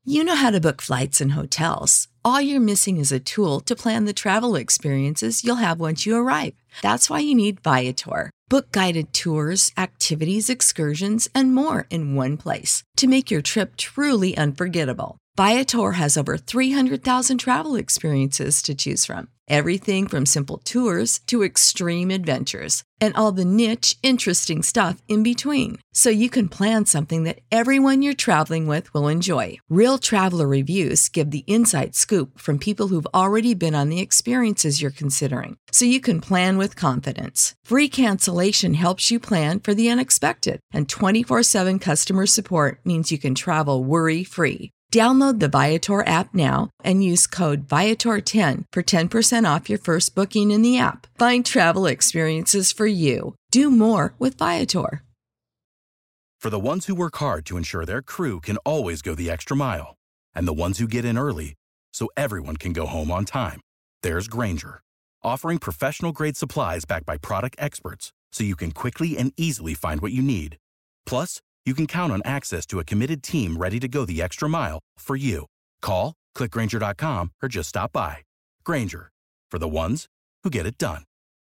You know how to book flights and hotels. All you're missing is a tool to plan the travel experiences you'll have once you arrive. That's why you need Viator. Book guided tours, activities, excursions, and more in one place to make your trip truly unforgettable. Viator has over 300,000 travel experiences to choose from. Everything from simple tours to extreme adventures and all the niche, interesting stuff in between. So you can plan something that everyone you're traveling with will enjoy. Real traveler reviews give the inside scoop from people who've already been on the experiences you're considering. So you can plan with confidence. Free cancellation helps you plan for the unexpected. And 24/7 customer support means you can travel worry-free. Download the Viator app now and use code Viator10 for 10% off your first booking in the app. Find travel experiences for you. Do more with Viator. For the ones who work hard to ensure their crew can always go the extra mile, and the ones who get in early so everyone can go home on time, there's Grainger, offering professional-grade supplies backed by product experts so you can quickly and easily find what you need. Plus, you can count on access to a committed team ready to go the extra mile for you. Call, click Grainger.com, or just stop by. Grainger, for the ones who get it done.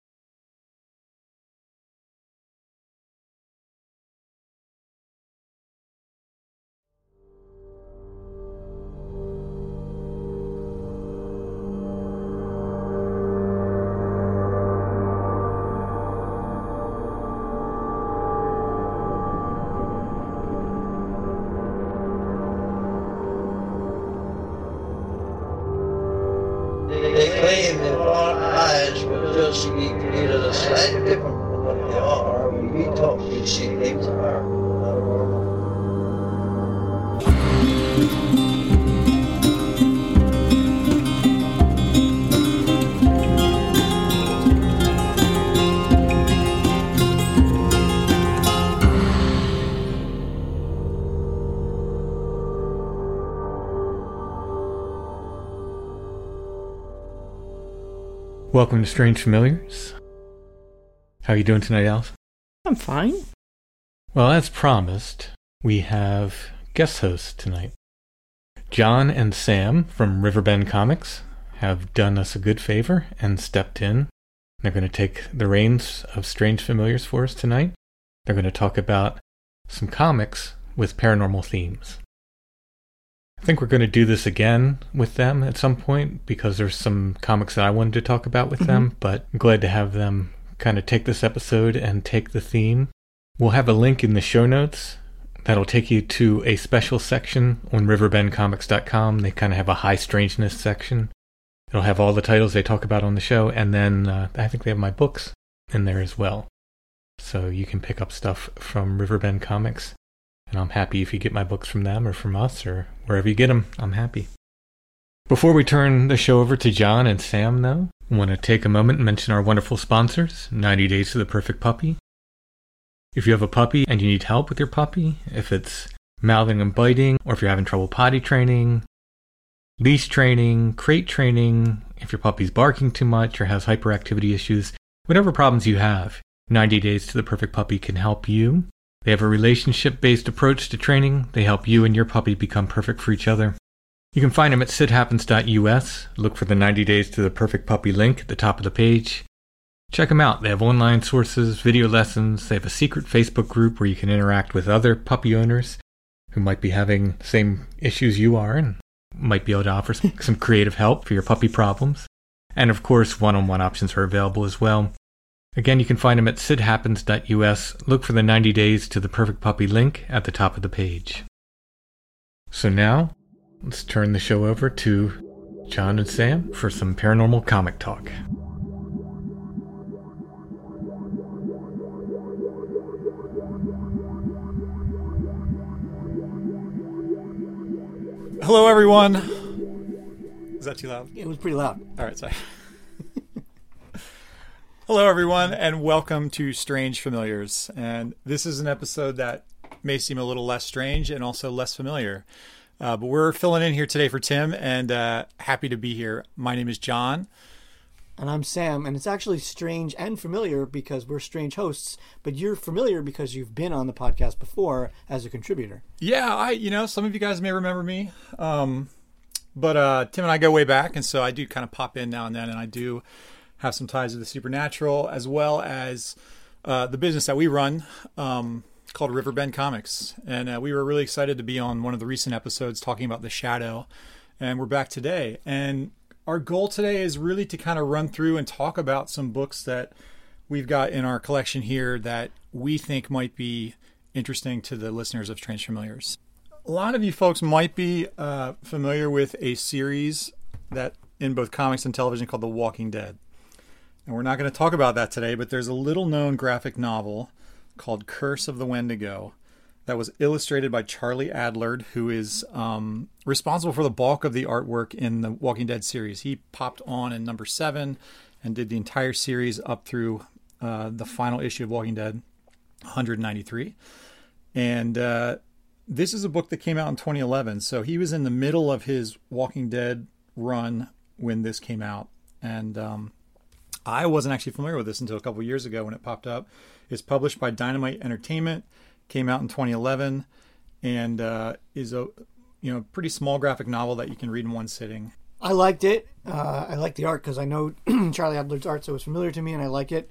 They claim that our eyes will just be created a slightly different from what they are. We talk, we see things are not normal. Welcome to Strange Familiars. How are you doing tonight, Alice? I'm fine. Well, as promised, we have guest hosts tonight. John and Sam from Riverbend Comics have done us a good favor and stepped in. They're going to take the reins of Strange Familiars for us tonight. They're going to talk about some comics with paranormal themes. I think we're going to do this again with them at some point because there's some comics that I wanted to talk about with them, but I'm glad to have them kind of take this episode and take the theme. We'll have a link in the show notes that'll take you to a special section on riverbendcomics.com. They kind of have a high strangeness section. It'll have all the titles they talk about on the show, and then I think they have my books in there as well. So you can pick up stuff from Riverbend Comics. And I'm happy if you get my books from them or from us or wherever you get them. I'm happy. Before we turn the show over to John and Sam, though, I want to take a moment and mention our wonderful sponsors, 90 Days to the Perfect Puppy. If you have a puppy and you need help with your puppy, if it's mouthing and biting, or if you're having trouble potty training, leash training, crate training, if your puppy's barking too much or has hyperactivity issues, whatever problems you have, 90 Days to the Perfect Puppy can help you. They have a relationship-based approach to training. They help you and your puppy become perfect for each other. You can find them at sithappens.us. Look for the 90 Days to the Perfect Puppy link at the top of the page. Check them out. They have online sources, video lessons. They have a secret Facebook group where you can interact with other puppy owners who might be having the same issues you are and might be able to offer some creative help for your puppy problems. And of course, one-on-one options are available as well. Again, you can find them at sithappens.us. Look for the 90 Days to the Perfect Puppy link at the top of the page. So now, let's turn the show over to John and Sam for some paranormal comic talk. Hello, everyone. Is that too loud? It was pretty loud. All right, sorry. Hello, everyone, and welcome to Strange Familiars. And this is an episode that may seem a little less strange and also less familiar. But we're filling in here today for Tim, and happy to be here. My name is John. And I'm Sam, and it's actually strange and familiar because we're strange hosts, but you're familiar because you've been on the podcast before as a contributor. Yeah, some of you guys may remember me. But Tim and I go way back, and so I do kind of pop in now and then, and I do have some ties to the supernatural, as well as the business that we run called Riverbend Comics. And we were really excited to be on one of the recent episodes talking about The Shadow, and we're back today. And our goal today is really to kind of run through and talk about some books that we've got in our collection here that we think might be interesting to the listeners of Strange Familiars. A lot of you folks might be familiar with a series that in both comics and television called The Walking Dead. And we're not going to talk about that today, but there's a little known graphic novel called Curse of the Wendigo that was illustrated by Charlie Adlard, who is responsible for the bulk of the artwork in the Walking Dead series. He popped on in number 7 and did the entire series up through the final issue of Walking Dead, 193. And this is a book that came out in 2011. So he was in the middle of his Walking Dead run when this came out. And I wasn't actually familiar with this until a couple of years ago when it popped up. It's published by Dynamite Entertainment, came out in 2011, and is a pretty small graphic novel that you can read in one sitting. I liked it. I like the art because I know Charlie Adlard's art, so it was familiar to me, and I like it.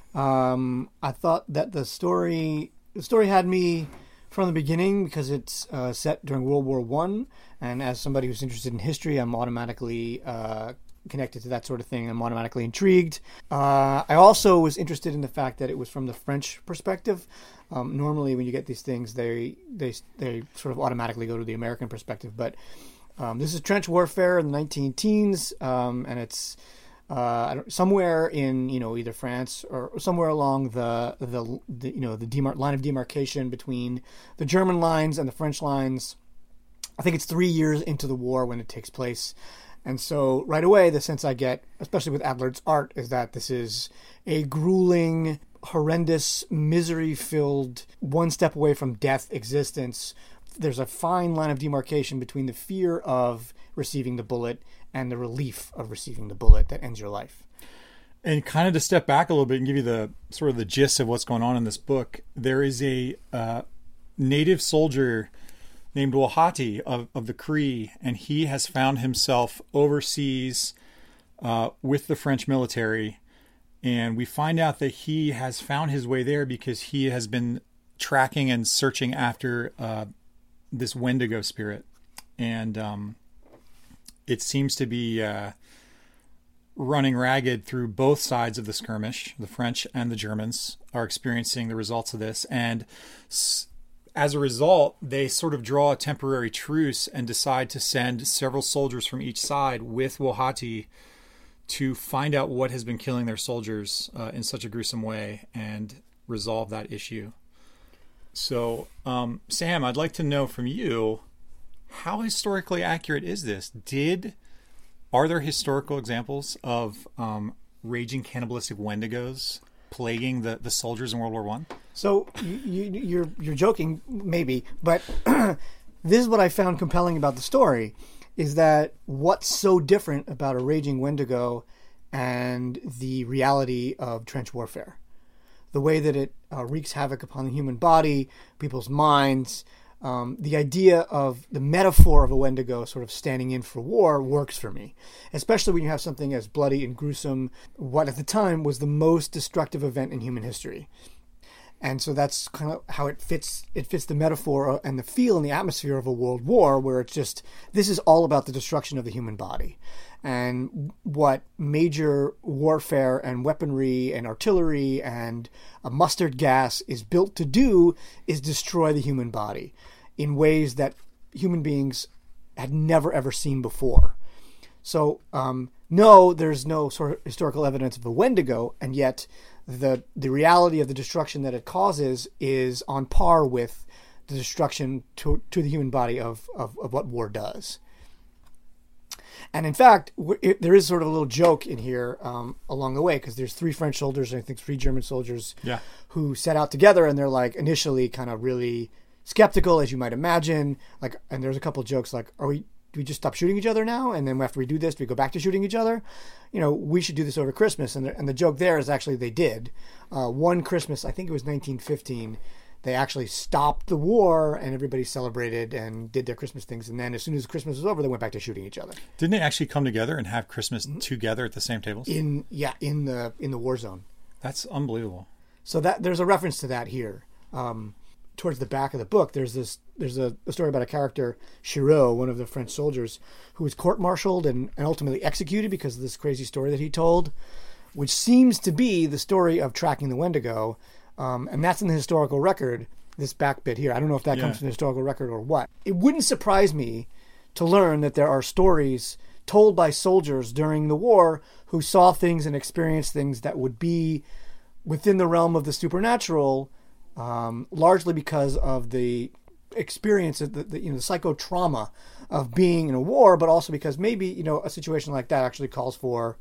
I thought that the story had me from the beginning because it's set during World War I, and as somebody who's interested in history, I'm automatically connected to that sort of thing. I'm automatically intrigued. I also was interested in the fact that it was from the French perspective. Normally, when you get these things, they sort of automatically go to the American perspective. But this is trench warfare in the 19-teens, and it's somewhere in either France or somewhere along the line of demarcation between the German lines and the French lines. I think it's 3 years into the war when it takes place. And so right away, the sense I get, especially with Adlard's art, is that this is a grueling, horrendous, misery-filled, one step away from death existence. There's a fine line of demarcation between the fear of receiving the bullet and the relief of receiving the bullet that ends your life. And kind of to step back a little bit and give you the sort of the gist of what's going on in this book, there is a native soldier named Wahati of the Cree, and he has found himself overseas with the French military. And we find out that he has found his way there because he has been tracking and searching after this Wendigo spirit. And it seems to be running ragged through both sides of the skirmish. The French and the Germans are experiencing the results of this. And as a result, they sort of draw a temporary truce and decide to send several soldiers from each side with Wahati to find out what has been killing their soldiers in such a gruesome way and resolve that issue. So, Sam, I'd like to know from you, how historically accurate is this? Are there historical examples of raging cannibalistic Wendigos plaguing the soldiers in World War I? So you're joking, maybe, but this is what I found compelling about the story, is that what's so different about a raging Wendigo and the reality of trench warfare? The way that it wreaks havoc upon the human body, people's minds, the idea of the metaphor of a Wendigo sort of standing in for war works for me, especially when you have something as bloody and gruesome, what at the time was the most destructive event in human history. And so that's kind of how it fits. It fits the metaphor and the feel and the atmosphere of a world war, where it's just, this is all about the destruction of the human body. And what major warfare and weaponry and artillery and a mustard gas is built to do is destroy the human body in ways that human beings had never, ever seen before. So, no, there's no sort of historical evidence of a Wendigo, and yet the reality of the destruction that it causes is on par with the destruction to the human body of what war does. And in fact, there is sort of a little joke in here along the way, because there's 3 French soldiers and I think 3 German soldiers who set out together, and they're like initially kind of really skeptical, as you might imagine. And there's a couple of jokes like, are we we just stop shooting each other now? And then after we do this, do we go back to shooting each other? We should do this over Christmas. And the joke there is actually they did. One Christmas, I think it was 1915, they actually stopped the war and everybody celebrated and did their Christmas things. And then as soon as Christmas was over, they went back to shooting each other. Didn't they actually come together and have Christmas together at the same tables? In the war zone. That's unbelievable. So there's a reference to that here. Towards the back of the book, there's a story about a character, Chiraud, one of the French soldiers, who was court-martialed and ultimately executed because of this crazy story that he told, which seems to be the story of tracking the Wendigo. And that's in the historical record, this back bit here. I don't know if that comes from the historical record or what. It wouldn't surprise me to learn that there are stories told by soldiers during the war who saw things and experienced things that would be within the realm of the supernatural, largely because of the experience of the psychotrauma of being in a war, but also because maybe a situation like that actually calls for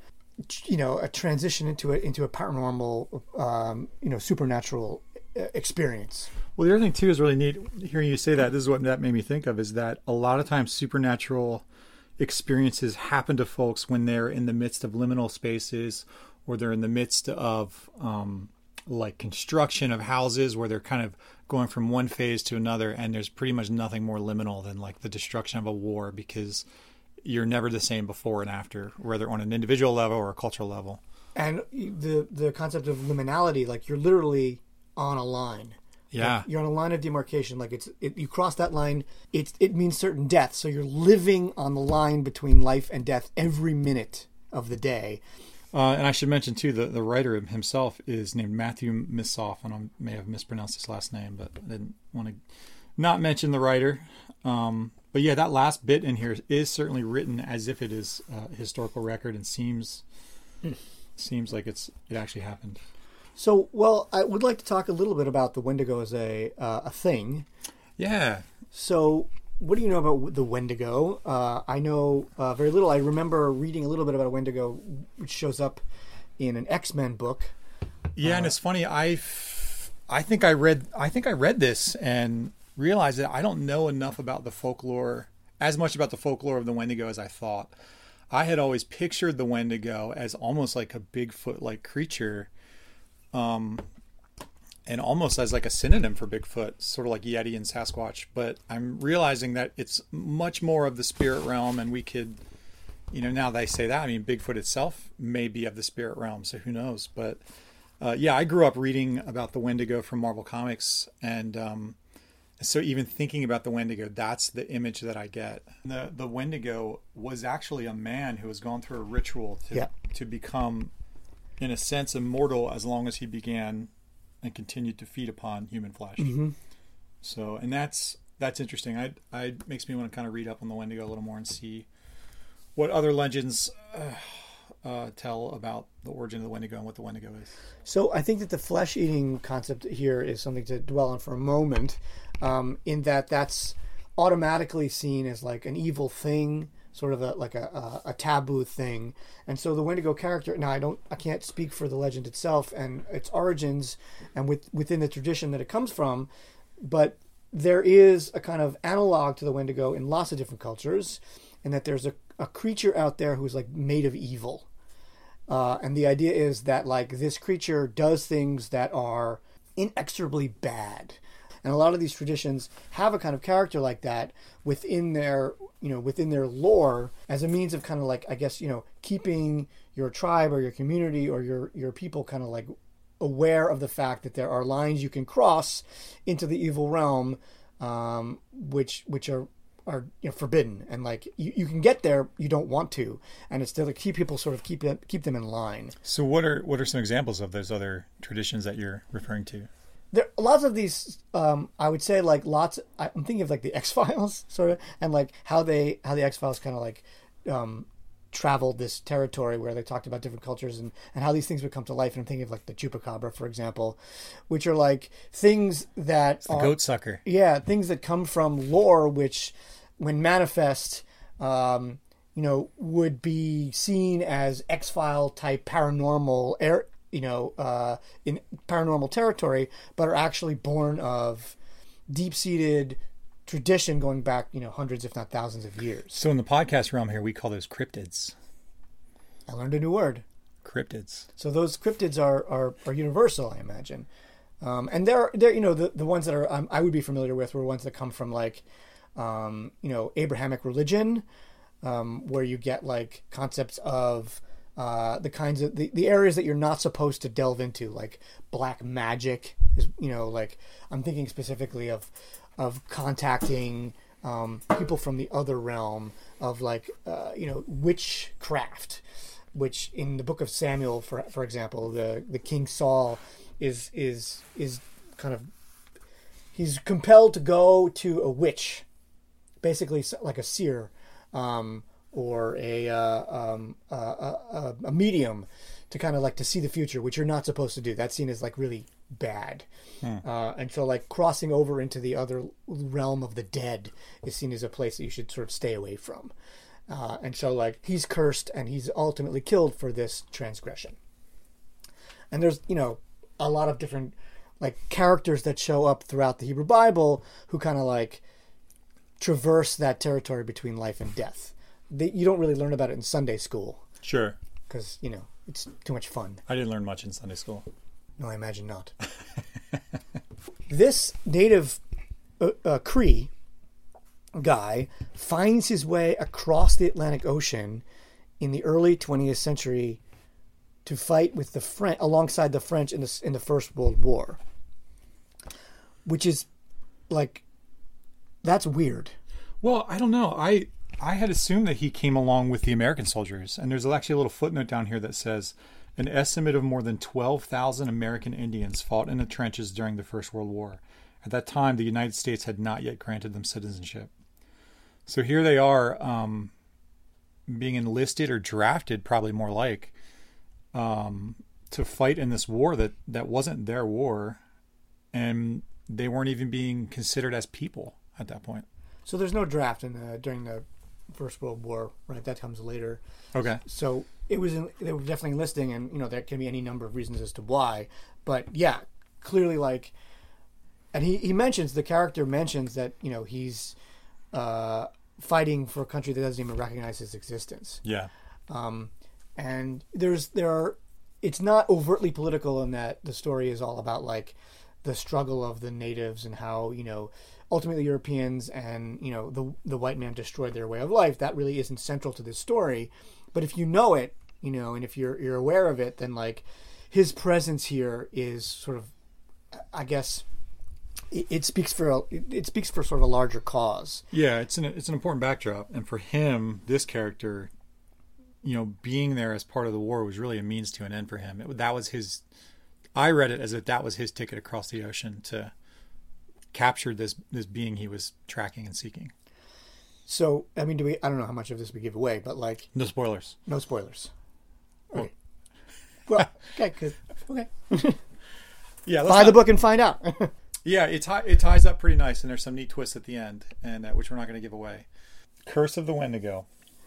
a transition into a paranormal supernatural experience. Well, the other thing too is really neat hearing you say that. This is what that made me think of, is that a lot of times supernatural experiences happen to folks when they're in the midst of liminal spaces, or they're in the midst of like construction of houses where they're kind of going from one phase to another, and there's pretty much nothing more liminal than like the destruction of a war, because you're never the same before and after, whether on an individual level or a cultural level. And the concept of liminality, like you're literally on a line. Yeah. Like you're on a line of demarcation. Like you cross that line, it means certain death. So you're living on the line between life and death every minute of the day. And I should mention, too, the writer himself is named Matthew Missoff, and I may have mispronounced his last name, but I didn't want to not mention the writer. But yeah, that last bit in here is certainly written as if it is a historical record, and seems like it actually happened. So, well, I would like to talk a little bit about the Wendigo as a thing. Yeah. So, what do you know about the Wendigo? I know very little. I remember reading a little bit about a Wendigo, which shows up in an X-Men book. Yeah, and it's funny. I think I read this and realized that I don't know enough about the folklore, as much about the folklore of the Wendigo as I thought. I had always pictured the Wendigo as almost like a Bigfoot-like creature, and almost as like a synonym for Bigfoot, sort of like Yeti and Sasquatch. But I'm realizing that it's much more of the spirit realm, and we could, now that I say that, I mean, Bigfoot itself may be of the spirit realm, so who knows? But yeah, I grew up reading about the Wendigo from Marvel Comics, and so even thinking about the Wendigo, that's the image that I get. The Wendigo was actually a man who was going through a ritual to become, in a sense, immortal as long as he began and continued to feed upon human flesh. Mm-hmm. So, and that's interesting. I makes me want to kind of read up on the Wendigo a little more and see what other legends tell about the origin of the Wendigo and what the Wendigo is. So I think that the flesh-eating concept here is something to dwell on for a moment, in that that's automatically seen as like an evil thing, sort of a taboo thing. And so the Wendigo character, now I can't speak for the legend itself and its origins and within the tradition that it comes from, but there is a kind of analog to the Wendigo in lots of different cultures, and that there's a creature out there who's like made of evil. And the idea is that like this creature does things that are inexorably bad. And a lot of these traditions have a kind of character like that within their lore, as a means of kind of like, I guess, keeping your tribe or your community or your people kind of like aware of the fact that there are lines you can cross into the evil realm, which are forbidden, and like you can get there, you don't want to, and it's to like keep people sort of keep them in line. So what are some examples of those other traditions that you're referring to? There are lots of these. I would say like lots. I'm thinking of like the X-Files sort of, and like how the X-Files kind of like traveled this territory where they talked about different cultures and how these things would come to life. And I'm thinking of like the Chupacabra, for example, which are like things that it's the goat sucker. Yeah, things that come from lore, which when manifest, would be seen as X-File type paranormal in paranormal territory, but are actually born of deep-seated tradition going back, hundreds, if not thousands of years. So in the podcast realm here, we call those cryptids. I learned a new word. Cryptids. So those cryptids are universal, I imagine. And they're the ones that I would be familiar with were ones that come from like, Abrahamic religion, where you get like concepts of the kinds of the areas that you're not supposed to delve into, like black magic is, like I'm thinking specifically of contacting people from the other realm of like, witchcraft, which in the book of Samuel, for example, the King Saul is kind of, he's compelled to go to a witch, basically like a seer, or a medium, to kind of like to see the future, which you're not supposed to do. That's seen as like really bad. And so like crossing over into the other realm of the dead is seen as a place that you should sort of stay away from. And so like he's cursed and he's ultimately killed for this transgression. And there's, a lot of different like characters that show up throughout the Hebrew Bible who kind of like traverse that territory between life and death. You don't really learn about it in Sunday school. Sure. Because, it's too much fun. I didn't learn much in Sunday school. No, I imagine not. This native Cree guy finds his way across the Atlantic Ocean in the early 20th century to fight with the French, alongside the French in the First World War, which is like, that's weird. Well, I don't know. I had assumed that he came along with the American soldiers, and there's actually a little footnote down here that says an estimate of more than 12,000 American Indians fought in the trenches during the First World War. At that time, the United States had not yet granted them citizenship. So here they are, being enlisted or drafted, probably more like, to fight in this war that wasn't their war, and they weren't even being considered as people at that point. So there's no draft during the First World War, right? That comes later. Okay. So they were definitely enlisting, and there can be any number of reasons as to why, but yeah, clearly like, and the character mentions that he's fighting for a country that doesn't even recognize his existence. Yeah. And it's not overtly political in that the story is all about like the struggle of the natives and how, ultimately Europeans and, the white man destroyed their way of life. That really isn't central to this story. But if you know it, and if you're aware of it, then like his presence here is sort of, I guess, it speaks for sort of a larger cause. Yeah, it's an important backdrop, and for him, this character, being there as part of the war was really a means to an end for him. That was his. I read it as if that was his ticket across the ocean to capture this being he was tracking and seeking. So, I mean, I don't know how much of this we give away, but like, no spoilers. No spoilers. Okay. Well, okay, good. Okay. Yeah, buy the book and find out. Yeah, it ties up pretty nice, and there's some neat twists at the end, and which we're not going to give away. Curse of the Wendigo.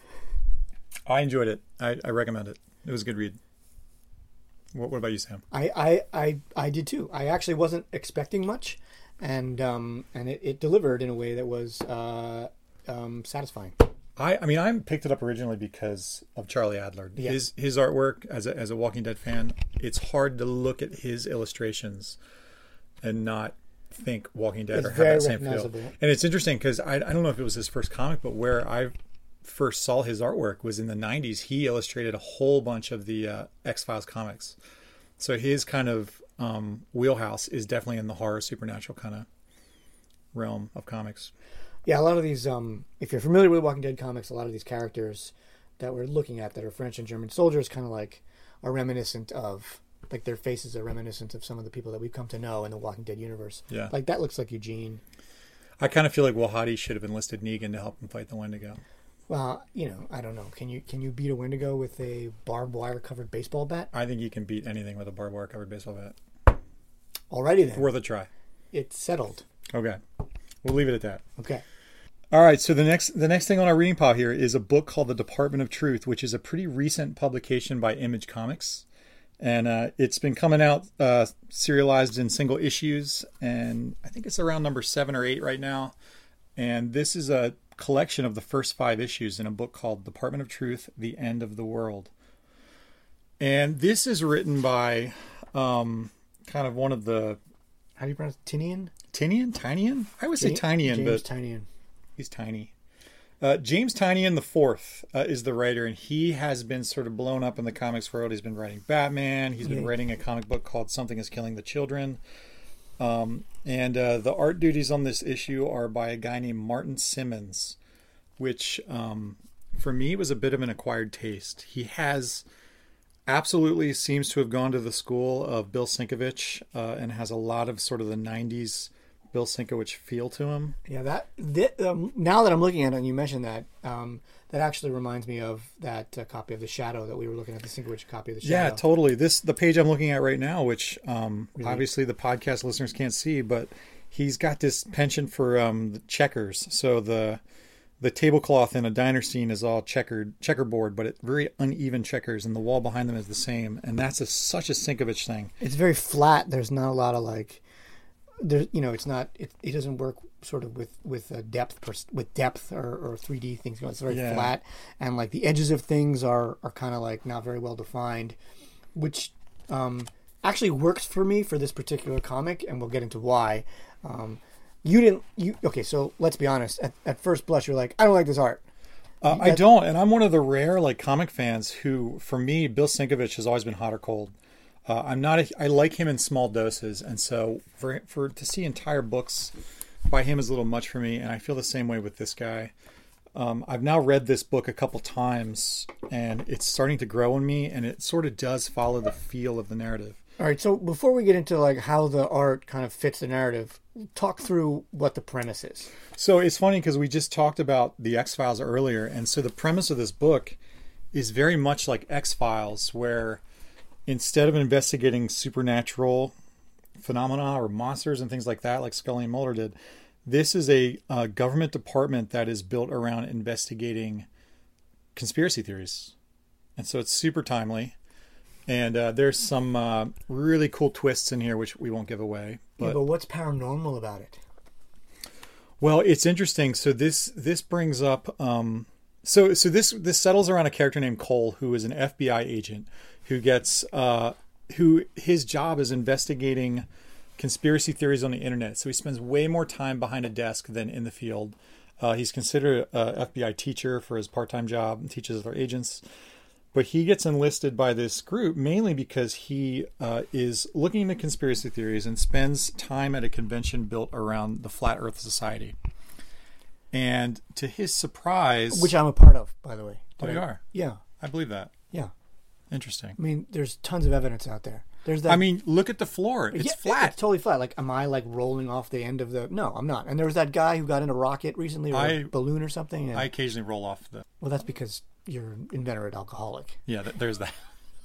I enjoyed it. I recommend it. It was a good read. What about you, Sam? I did too. I actually wasn't expecting much, and it delivered in a way that was satisfying. I picked it up originally because of Charlie Adler. Yeah. His artwork as a Walking Dead fan, it's hard to look at his illustrations and not think Walking Dead or have that same feel. And it's interesting because I don't know if it was his first comic, but where I first saw his artwork was in the 90s. He illustrated a whole bunch of the X-Files comics. So his kind of wheelhouse is definitely in the horror supernatural kind of realm of comics. Yeah, a lot of these, if you're familiar with Walking Dead comics, a lot of these characters that we're looking at that are French and German soldiers kind of like are reminiscent of, like their faces are reminiscent of some of the people that we've come to know in the Walking Dead universe. Yeah. Like that looks like Eugene. I kind of feel like Wahadi should have enlisted Negan to help him fight the Wendigo. Well, I don't know. Can you beat a Wendigo with a barbed wire covered baseball bat? I think you can beat anything with a barbed wire covered baseball bat. Alrighty then. Worth a try. It's settled. Okay. We'll leave it at that. Okay. All right, so the next thing on our reading pile here is a book called The Department of Truth, which is a pretty recent publication by Image Comics. And it's been coming out serialized in single issues, and I think it's around number 7 or 8 right now. And this is a collection of the first 5 issues in a book called Department of Truth, The End of the World. And this is written by kind of one of the... How do you pronounce it? Tinian? Tynion? I would say Tynian, James but Tynian. he's tiny. James Tynion IV is the writer, and he has been sort of blown up in the comics world. He's been writing Batman. He's been writing a comic book called Something is Killing the Children. And the art duties on this issue are by a guy named Martin Simmons, which for me was a bit of an acquired taste. He has absolutely seems to have gone to the school of Bill Sienkiewicz and has a lot of sort of the 90s Bill Sienkiewicz feel to him. Yeah, now that I'm looking at it and you mentioned that, that actually reminds me of that copy of The Shadow that we were looking at, the Sienkiewicz copy of The Shadow. Yeah, totally. The page I'm looking at right now, which obviously the podcast listeners can't see, but he's got this penchant for the checkers. So the tablecloth in a diner scene is all checkerboard, but it's very uneven checkers, and the wall behind them is the same. And that's such a Sienkiewicz thing. It's very flat. There's not a lot of like... There, it's not. It doesn't work sort of with depth or 3D things. It's very flat, and like the edges of things are kind of like not very well defined, which actually works for me for this particular comic, and we'll get into why. Okay? So let's be honest. At first blush, you're like, I don't like this art. I don't, and I'm one of the rare like comic fans who, for me, Bill Sienkiewicz has always been hot or cold. I like him in small doses, and so for to see entire books by him is a little much for me, and I feel the same way with this guy. I've now read this book a couple times, and it's starting to grow on me, and it sort of does follow the feel of the narrative. All right, so before we get into like how the art kind of fits the narrative, talk through what the premise is. So it's funny because we just talked about the X-Files earlier, and so the premise of this book is very much like X-Files, where instead of investigating supernatural phenomena or monsters and things like that, like Scully and Mulder did, this is a government department that is built around investigating conspiracy theories. And so it's super timely. And there's some really cool twists in here, which we won't give away. But what's paranormal about it? Well, it's interesting. So this brings up... So this settles around a character named Cole, who is an FBI agent who gets who his job is investigating conspiracy theories on the internet. So he spends way more time behind a desk than in the field. He's considered a FBI teacher for his part-time job and teaches other agents. But he gets enlisted by this group mainly because he is looking into conspiracy theories and spends time at a convention built around the Flat Earth Society. And to his surprise... Which I'm a part of, by the way. Oh, you are? Yeah. I believe that. Yeah. Interesting. I mean, there's tons of evidence out there. There's that. I mean, look at the floor. It's flat. It's totally flat. Like, am I like rolling off the end of the... No, I'm not. And there was that guy who got in a rocket recently, or a balloon or something. And... I occasionally roll off the... Well, that's because you're an inveterate alcoholic. Yeah, there's that.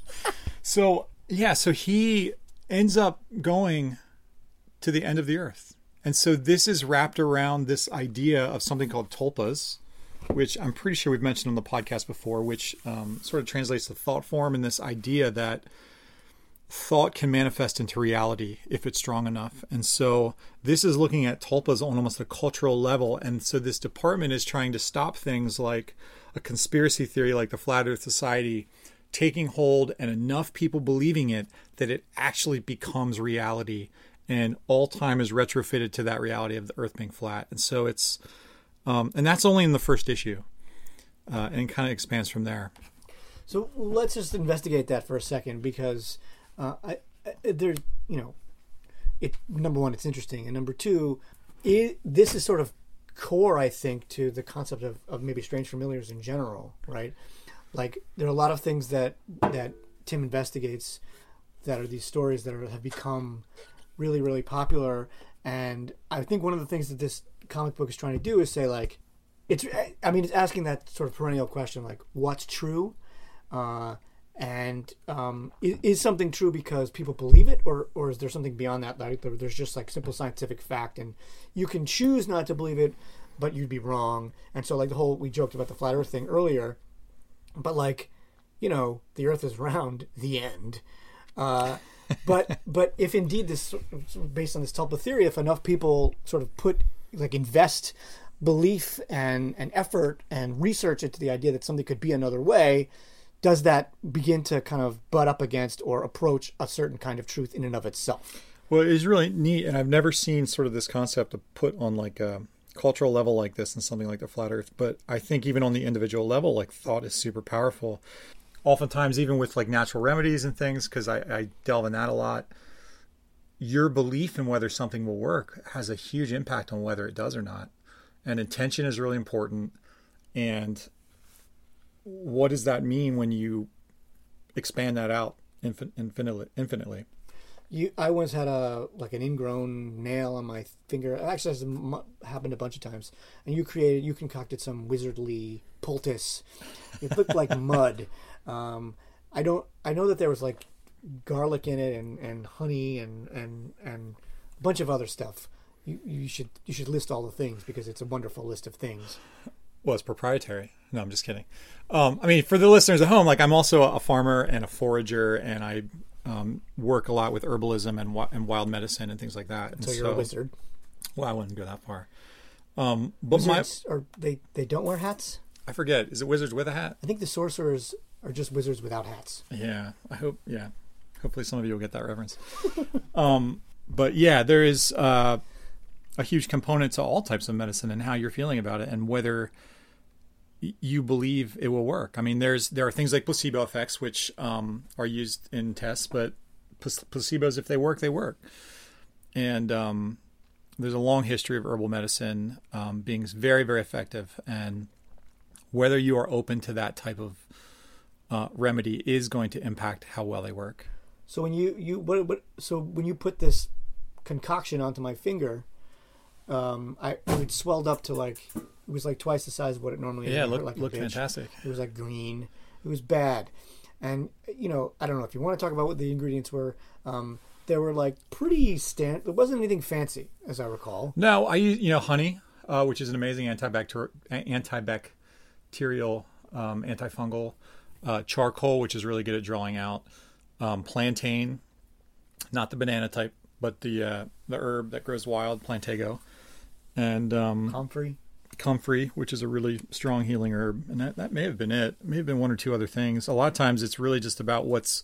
So he ends up going to the end of the earth. And so this is wrapped around this idea of something called tulpas, which I'm pretty sure we've mentioned on the podcast before, which sort of translates to thought form, and this idea that thought can manifest into reality if it's strong enough. And so this is looking at tulpas on almost a cultural level. And so this department is trying to stop things like a conspiracy theory like the Flat Earth Society taking hold and enough people believing it that it actually becomes reality. And all time is retrofitted to that reality of the Earth being flat. And so it's, and that's only in the first issue, and kind of expands from there. So let's just investigate that for a second, because there's, number one, it's interesting, and number two, this is sort of core, I think, to the concept of maybe strange familiars in general, right? Like there are a lot of things that Tim investigates that are these stories that have become really, really popular. And I think one of the things that this comic book is trying to do is say, like, it's asking that sort of perennial question, like, what's true? Is something true because people believe it, or is there something beyond that? Like, there's just like simple scientific fact, and you can choose not to believe it, but you'd be wrong. And so, like, we joked about the flat Earth thing earlier, but like, the Earth is round. The end. But if indeed this, based on this tulpa theory, if enough people sort of invest belief and effort and research into the idea that something could be another way, does that begin to kind of butt up against or approach a certain kind of truth in and of itself? Well, it's really neat, and I've never seen sort of this concept of put on like a cultural level like this and something like the flat Earth. But I think even on the individual level, like thought is super powerful. Oftentimes, even with like natural remedies and things, because I delve in that a lot, your belief in whether something will work has a huge impact on whether it does or not. And intention is really important. And what does that mean when you expand that out infinitely? I once had an ingrown nail on my finger. Actually, this happened a bunch of times. And you concocted some wizardly poultice. It looked like mud. I know that there was like garlic in it and honey and a bunch of other stuff. You should list all the things because it's a wonderful list of things. Well, it's proprietary. No, I'm just kidding. I mean, for the listeners at home, like I'm also a farmer and a forager, and I work a lot with herbalism and wild medicine and things like that. And so you're a wizard. Well, I wouldn't go that far. But wizards, they don't wear hats? I forget. Is it wizards with a hat? I think the sorcerers are just wizards without hats. Yeah, I hope. Yeah, hopefully some of you will get that reference. But yeah, there is a huge component to all types of medicine and how you're feeling about it and whether you believe it will work. I mean, there are things like placebo effects, which are used in tests, but placebos, if they work, they work. And there's a long history of herbal medicine being very, very effective. And whether you are open to that type of remedy is going to impact how well they work. So when when you put this concoction onto my finger, it swelled up to it was like twice the size of what it normally is. Yeah, it looked fantastic. It was like green. It was bad. And, I don't know if you want to talk about what the ingredients were. They were like pretty standard. It wasn't anything fancy, as I recall. No, I use, honey, which is an amazing antibacterial, antifungal. Charcoal, which is really good at drawing out. Plantain, not the banana type, but the herb that grows wild, plantago. And comfrey, which is a really strong healing herb, and that may have been it. It may have been one or two other things. A lot of times, it's really just about what's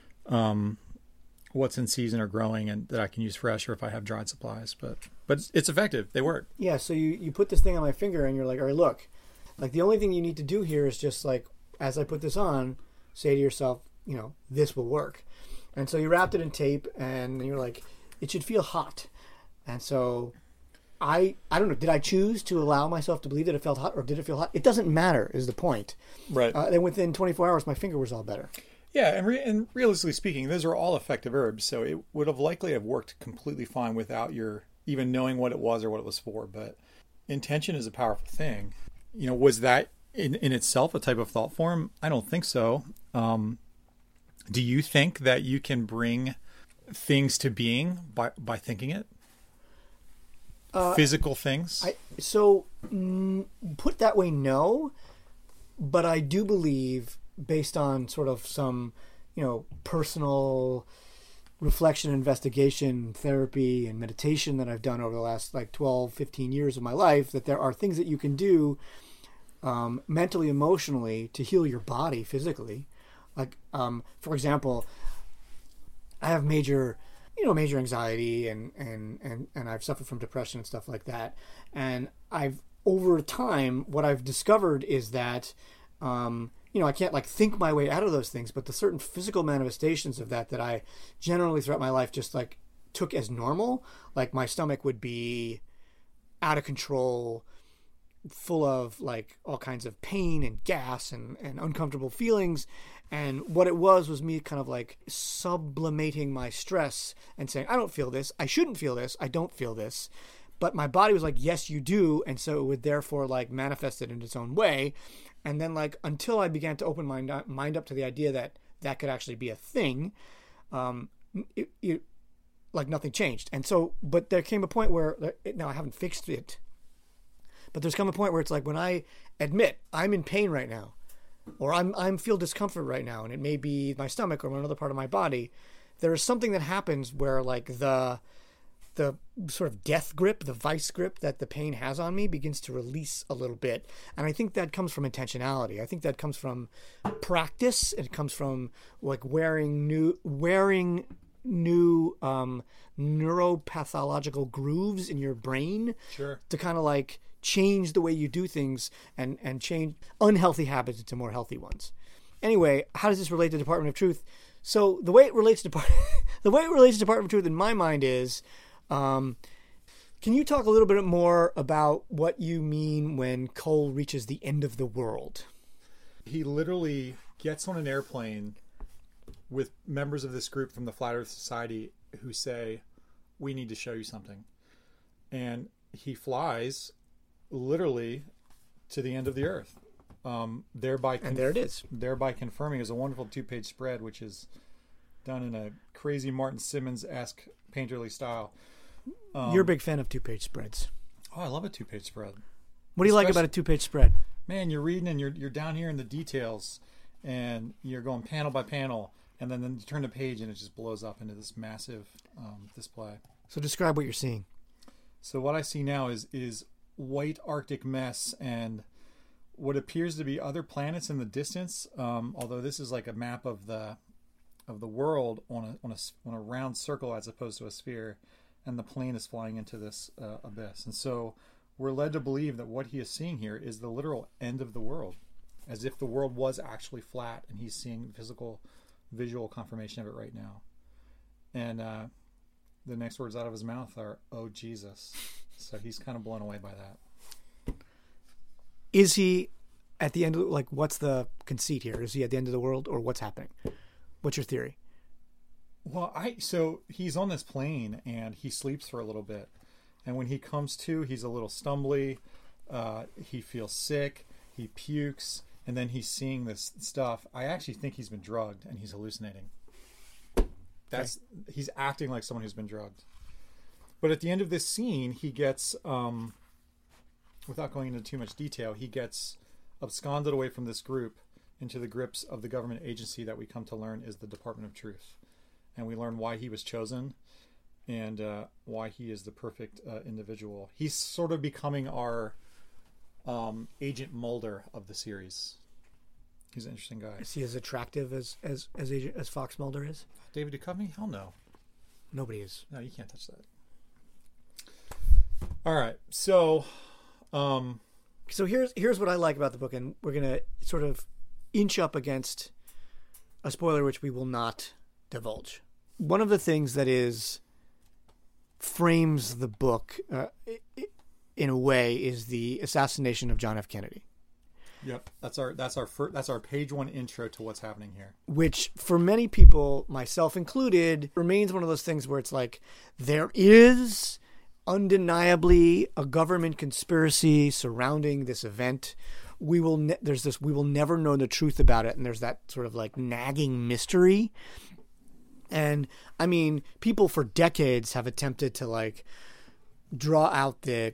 in season or growing, and that I can use fresh, or if I have dried supplies. But it's effective. They work. Yeah. So you put this thing on my finger, and you're like, all right, look, like the only thing you need to do here is just like, as I put this on, say to yourself, this will work. And so you wrapped it in tape, and you're like, it should feel hot. And so I don't know. Did I choose to allow myself to believe that it felt hot, or did it feel hot? It doesn't matter, is the point. Right. Then within 24 hours, my finger was all better. Yeah, and realistically speaking, those are all effective herbs, so it would have likely have worked completely fine without your even knowing what it was or what it was for. But intention is a powerful thing. Was that in itself a type of thought form? I don't think so. Do you think that you can bring things to being by thinking it? Physical things? Put that way, no. But I do believe, based on sort of some, personal reflection, investigation, therapy, and meditation that I've done over the last 12, 15 years of my life, that there are things that you can do mentally, emotionally, to heal your body physically. For example, I have major anxiety and I've suffered from depression and stuff like that. And over time, what I've discovered is that, I can't think my way out of those things, but the certain physical manifestations of that I generally throughout my life just took as normal. Like my stomach would be out of control, full of all kinds of pain and gas and uncomfortable feelings. And what it was me kind of sublimating my stress and saying, I don't feel this. I shouldn't feel this. I don't feel this. But my body was like, yes, you do. And so it would therefore manifest it in its own way. And then until I began to open my mind up to the idea that could actually be a thing, nothing changed. And so, but there came a point where, now I haven't fixed it, but there's come a point where it's when I admit I'm in pain right now, or I'm feel discomfort right now, and it may be my stomach or another part of my body, there is something that happens where the the sort of death grip, the vice grip that the pain has on me begins to release a little bit. And I think that comes from intentionality. I think that comes from practice. It comes from like wearing new neuropathological grooves in your brain. Sure. To kind of like change the way you do things and change unhealthy habits into more healthy ones. Anyway, how does this relate to Department of Truth? So the way it relates to Department of Truth in my mind is, can you talk a little bit more about what you mean when Cole reaches the end of the world? He literally gets on an airplane with members of this group from the Flat Earth Society who say, we need to show you something. And he flies literally to the end of the earth. Thereby there it is. Thereby confirming is a wonderful 2-page spread, which is done in a crazy Martin Simmons-esque painterly style. You're a big fan of 2-page spreads. Oh, I love a 2-page spread. What do you like about a 2-page spread? Man, you're reading and you're down here in the details, and you're going panel by panel, and then you turn the page and it just blows up into this massive display. So describe what you're seeing. So what I see now is white Arctic mess and what appears to be other planets in the distance. Although this is like a map of the world on a round circle as opposed to a sphere, and the plane is flying into this abyss. And so we're led to believe that what he is seeing here is the literal end of the world, as if the world was actually flat, and he's seeing visual confirmation of it right now. And the next words out of his mouth are, "Oh, Jesus." So he's kind of blown away by that. Is he at the end of, like, what's the conceit here? Is he at the end of the world, or what's happening? What's your theory? Well, so he's on this plane and he sleeps for a little bit. And when he comes to, he's a little stumbly. He feels sick. He pukes. And then he's seeing this stuff. I actually think he's been drugged and he's hallucinating. He's acting like someone who's been drugged. But at the end of this scene, he gets, without going into too much detail, he gets absconded away from this group into the grips of the government agency that we come to learn is the Department of Truth. And we learn why he was chosen and why he is the perfect individual. He's sort of becoming our Agent Mulder of the series. He's an interesting guy. Is he as attractive as Fox Mulder is? David Duchovny? Hell no. Nobody is. No, you can't touch that. All right. So here's what I like about the book, and we're going to sort of inch up against a spoiler which we will not divulge. One of the things that frames the book in a way is the assassination of John F. Kennedy. Yep, that's our page one intro to what's happening here. Which, for many people, myself included, remains one of those things where it's like there is undeniably a government conspiracy surrounding this event. We will never know the truth about it, and there's that sort of like nagging mystery. And I mean, people for decades have attempted to like draw out the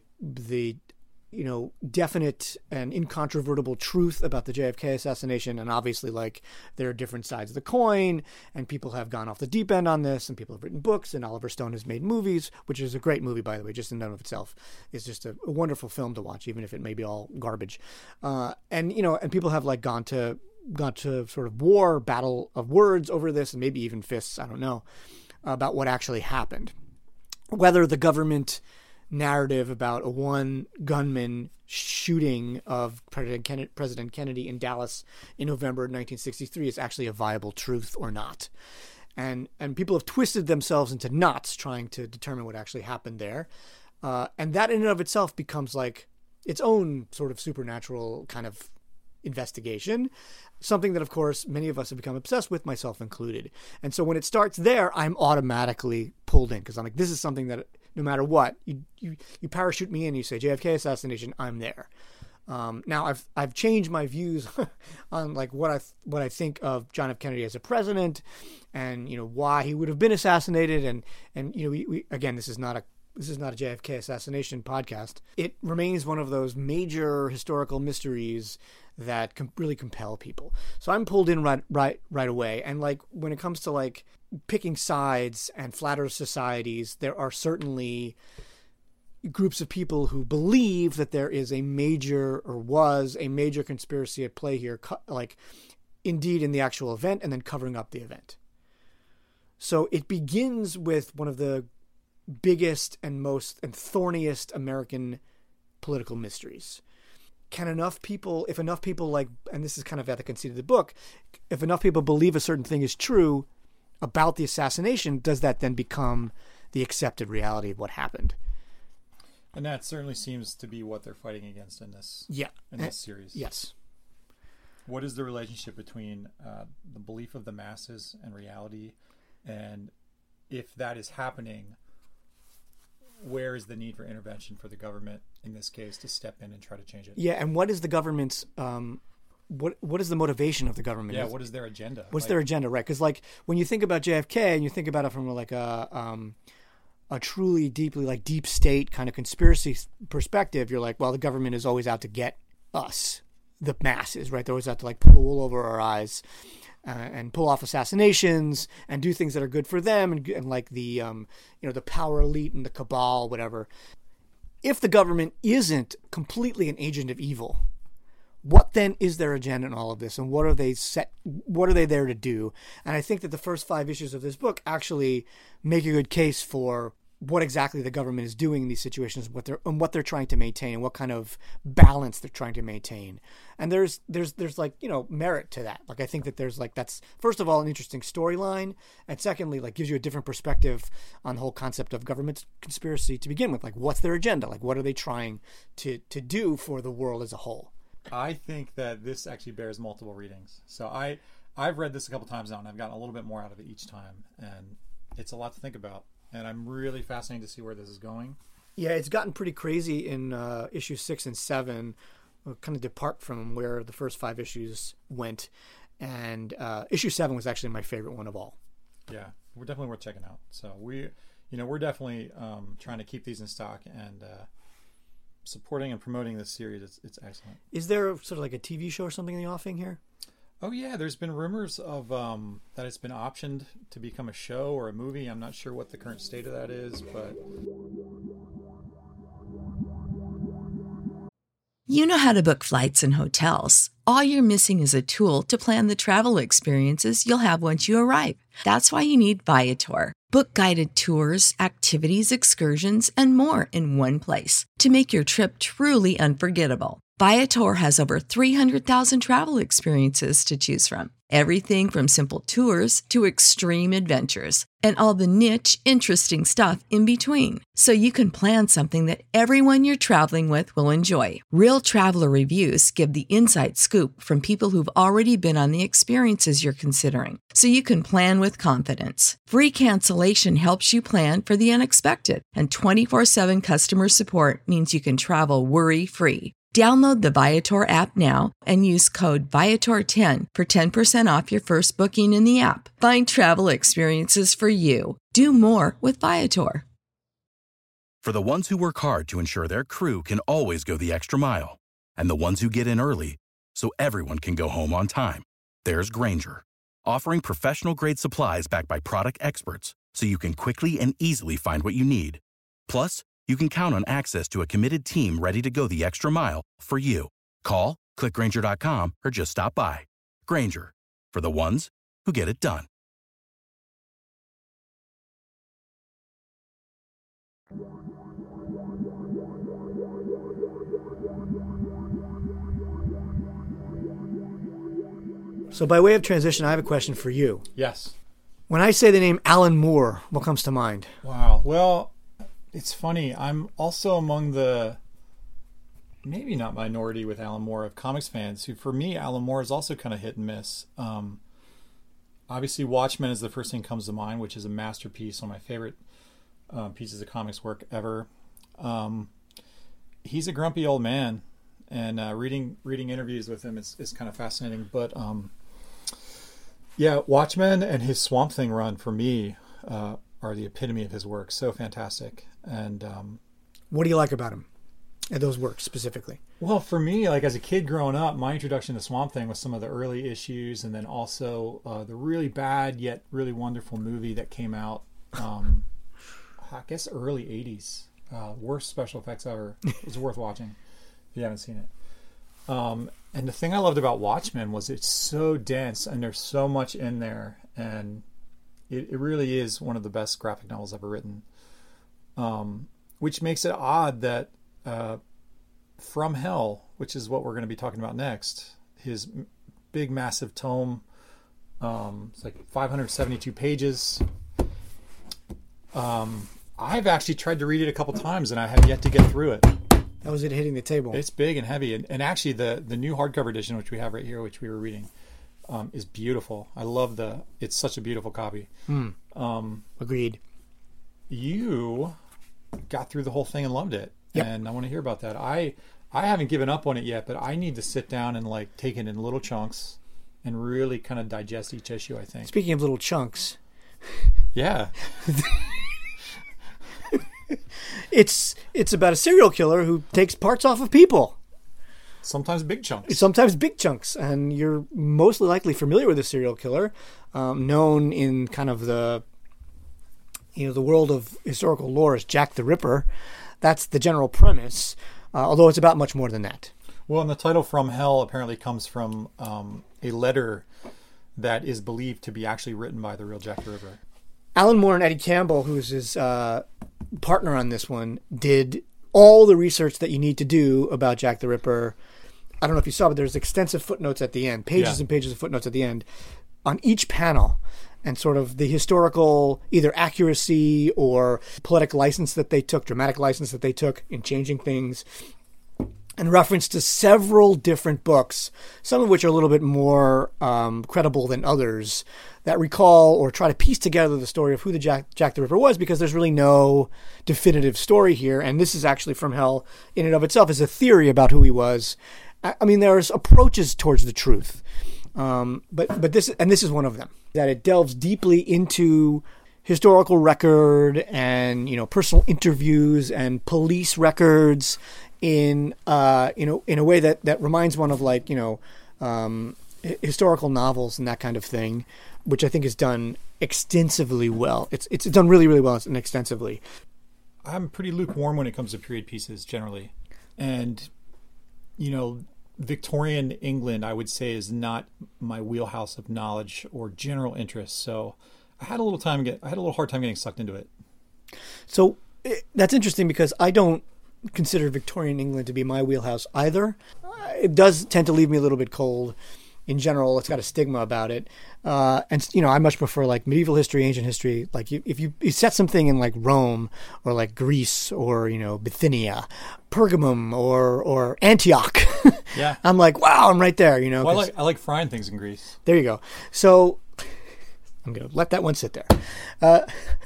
definite and incontrovertible truth about the JFK assassination. And obviously, like, there are different sides of the coin, and people have gone off the deep end on this, and people have written books, and Oliver Stone has made movies, which is a great movie, by the way, just in and of itself. It's just a wonderful film to watch, even if it may be all garbage. And people have like gone to sort of battle of words over this, and maybe even fists, I don't know, about what actually happened. Whether the government narrative about a one gunman shooting of President Kennedy in Dallas in November 1963 is actually a viable truth or not. And people have twisted themselves into knots trying to determine what actually happened there. And that in and of itself becomes like its own sort of supernatural kind of investigation, something that, of course, many of us have become obsessed with, myself included. And so when it starts there, I'm automatically pulled in, because I'm like, this is something that no matter what, you parachute me in, you say JFK assassination, I'm there. Now I've changed my views on like what I think of John F. Kennedy as a president, and why he would have been assassinated, and we again, this is not a JFK assassination podcast. It remains one of those major historical mysteries that really compel people. So I'm pulled in right away. And like when it comes to like picking sides and flat earth societies, there are certainly groups of people who believe that there is a major, or was a major, conspiracy at play here, like indeed in the actual event, and then covering up the event. So it begins with one of the biggest and most and thorniest American political mysteries. Can enough people, if enough people like, and this is kind of at the conceit of the book, if enough people believe a certain thing is true about the assassination, does that then become the accepted reality of what happened? And that certainly seems to be what they're fighting against in this series. Yes. What is the relationship between the belief of the masses and reality? And if that is happening, where is the need for intervention for the government in this case to step in and try to change it? Yeah, and what is the government's what is the motivation of the government? Yeah, what is their agenda? What's their agenda, right? Because like when you think about JFK and you think about it from like a truly deeply like deep state kind of conspiracy perspective, you're like, well, the government is always out to get us, the masses, right? They're always out to like pull the wool over our eyes and pull off assassinations and do things that are good for them and like the the power elite and the cabal, whatever. If the government isn't completely an agent of evil, what then is their agenda in all of this, and what are they there to do? And I think that the first 5 issues of this book actually make a good case for what exactly the government is doing in these situations, what they're trying to maintain, and what kind of balance they're trying to maintain. And there's like, merit to that. Like, I think that there's like, that's first of all an interesting storyline, and secondly, like gives you a different perspective on the whole concept of government conspiracy to begin with. Like, what's their agenda? Like, what are they trying to do for the world as a whole? I think that this actually bears multiple readings. So I've read this a couple times now, and I've gotten a little bit more out of it each time, and it's a lot to think about. And I'm really fascinated to see where this is going. Yeah, it's gotten pretty crazy in issues 6 and 7. We'll kind of depart from where the first 5 issues went, and issue 7 was actually my favorite one of all. Yeah, we're definitely worth checking out. So we're definitely trying to keep these in stock and supporting and promoting this series. It's excellent. Is there sort of like a TV show or something in the offing here? Oh yeah, there's been rumors of that it's been optioned to become a show or a movie. I'm not sure what the current state of that is, but You know how to book flights and hotels. All you're missing is a tool to plan the travel experiences you'll have once you arrive. That's why you need Viator. Book guided tours, activities, excursions, and more in one place to make your trip truly unforgettable. Viator has over 300,000 travel experiences to choose from. Everything from simple tours to extreme adventures and all the niche, interesting stuff in between. So you can plan something that everyone you're traveling with will enjoy. Real traveler reviews give the inside scoop from people who've already been on the experiences you're considering. So you can plan with confidence. Free cancellation helps you plan for the unexpected. And 24/7 customer support means you can travel worry-free. Download the Viator app now and use code Viator10 for 10% off your first booking in the app. Find travel experiences for you. Do more with Viator. For the ones who work hard to ensure their crew can always go the extra mile, and the ones who get in early so everyone can go home on time, there's Grainger, offering professional-grade supplies backed by product experts so you can quickly and easily find what you need. Plus, you can count on access to a committed team ready to go the extra mile for you. Call, click Grainger.com, or just stop by. Grainger, for the ones who get it done. So by way of transition, I have a question for you. yes. When I say the name Alan Moore, what comes to mind? Wow. Well, it's funny. I'm also among the maybe not minority with Alan Moore of comics fans who, for me, Alan Moore is also kind of hit and miss. Obviously, Watchmen is the first thing that comes to mind, which is a masterpiece, one of my favorite pieces of comics work ever. He's a grumpy old man, and reading interviews with him is kind of fascinating. But yeah, Watchmen and his Swamp Thing run for me are the epitome of his work. So fantastic. And What do you like about him? those works specifically? Well, for me, like as a kid growing up, my introduction to Swamp Thing was some of the early issues, and then also the really bad yet really wonderful movie that came out, I guess early 80s. Worst special effects ever. It was worth watching if you haven't seen it. And the thing I loved about Watchmen was it's so dense and there's so much in there, and it really is one of the best graphic novels ever written. Which makes it odd that From Hell, which is what we're going to be talking about next, his big massive tome, it's like 572 pages. I've actually tried to read it a couple times and I have yet to get through it. How was it hitting the table? It's big and heavy, and actually the new hardcover edition, which we have right here, which we were reading, is beautiful. I love it's such a beautiful copy. Agreed. You got through the whole thing and loved it. Yep. And I want to hear about that. I haven't given up on it yet, but I need to sit down and like take it in little chunks and really kind of digest each issue, I think. Speaking of little chunks. Yeah. It's about a serial killer who takes parts off of people. Sometimes big chunks. Sometimes big chunks. And you're mostly likely familiar with a serial killer, known in kind of the world of historical lore as Jack the Ripper. That's the general premise, although it's about much more than that. Well, and the title From Hell apparently comes from a letter that is believed to be actually written by the real Jack the Ripper. Alan Moore and Eddie Campbell, who's his partner on this one, did all the research that you need to do about Jack the Ripper. I don't know if you saw, but there's extensive footnotes at the end, pages and pages of footnotes at the end on each panel, and sort of the historical either accuracy or poetic license that they took, dramatic license that they took in changing things, and reference to several different books, some of which are a little bit more credible than others, that recall or try to piece together the story of who the Jack the Ripper was, because there's really no definitive story here. And this is actually From Hell in and of itself is a theory about who he was. I mean, there's approaches towards the truth. But this is one of them, that it delves deeply into historical record and, personal interviews and police records in a way that reminds one of historical novels and that kind of thing, which I think is done extensively well. It's done really, really well and extensively. I'm pretty lukewarm when it comes to period pieces generally. And, Victorian England, I would say, is not my wheelhouse of knowledge or general interest. So I had a little hard time getting sucked into it. So that's interesting, because I don't consider Victorian England to be my wheelhouse either. It does tend to leave me a little bit cold. In general, it's got a stigma about it. And I much prefer like medieval history, ancient history. Like if you set something in like Rome or like Greece or, Bithynia, Pergamum or Antioch. Yeah. I'm like, wow, I'm right there, Well, I like frying things in Greece. There you go. So I'm going to let that one sit there.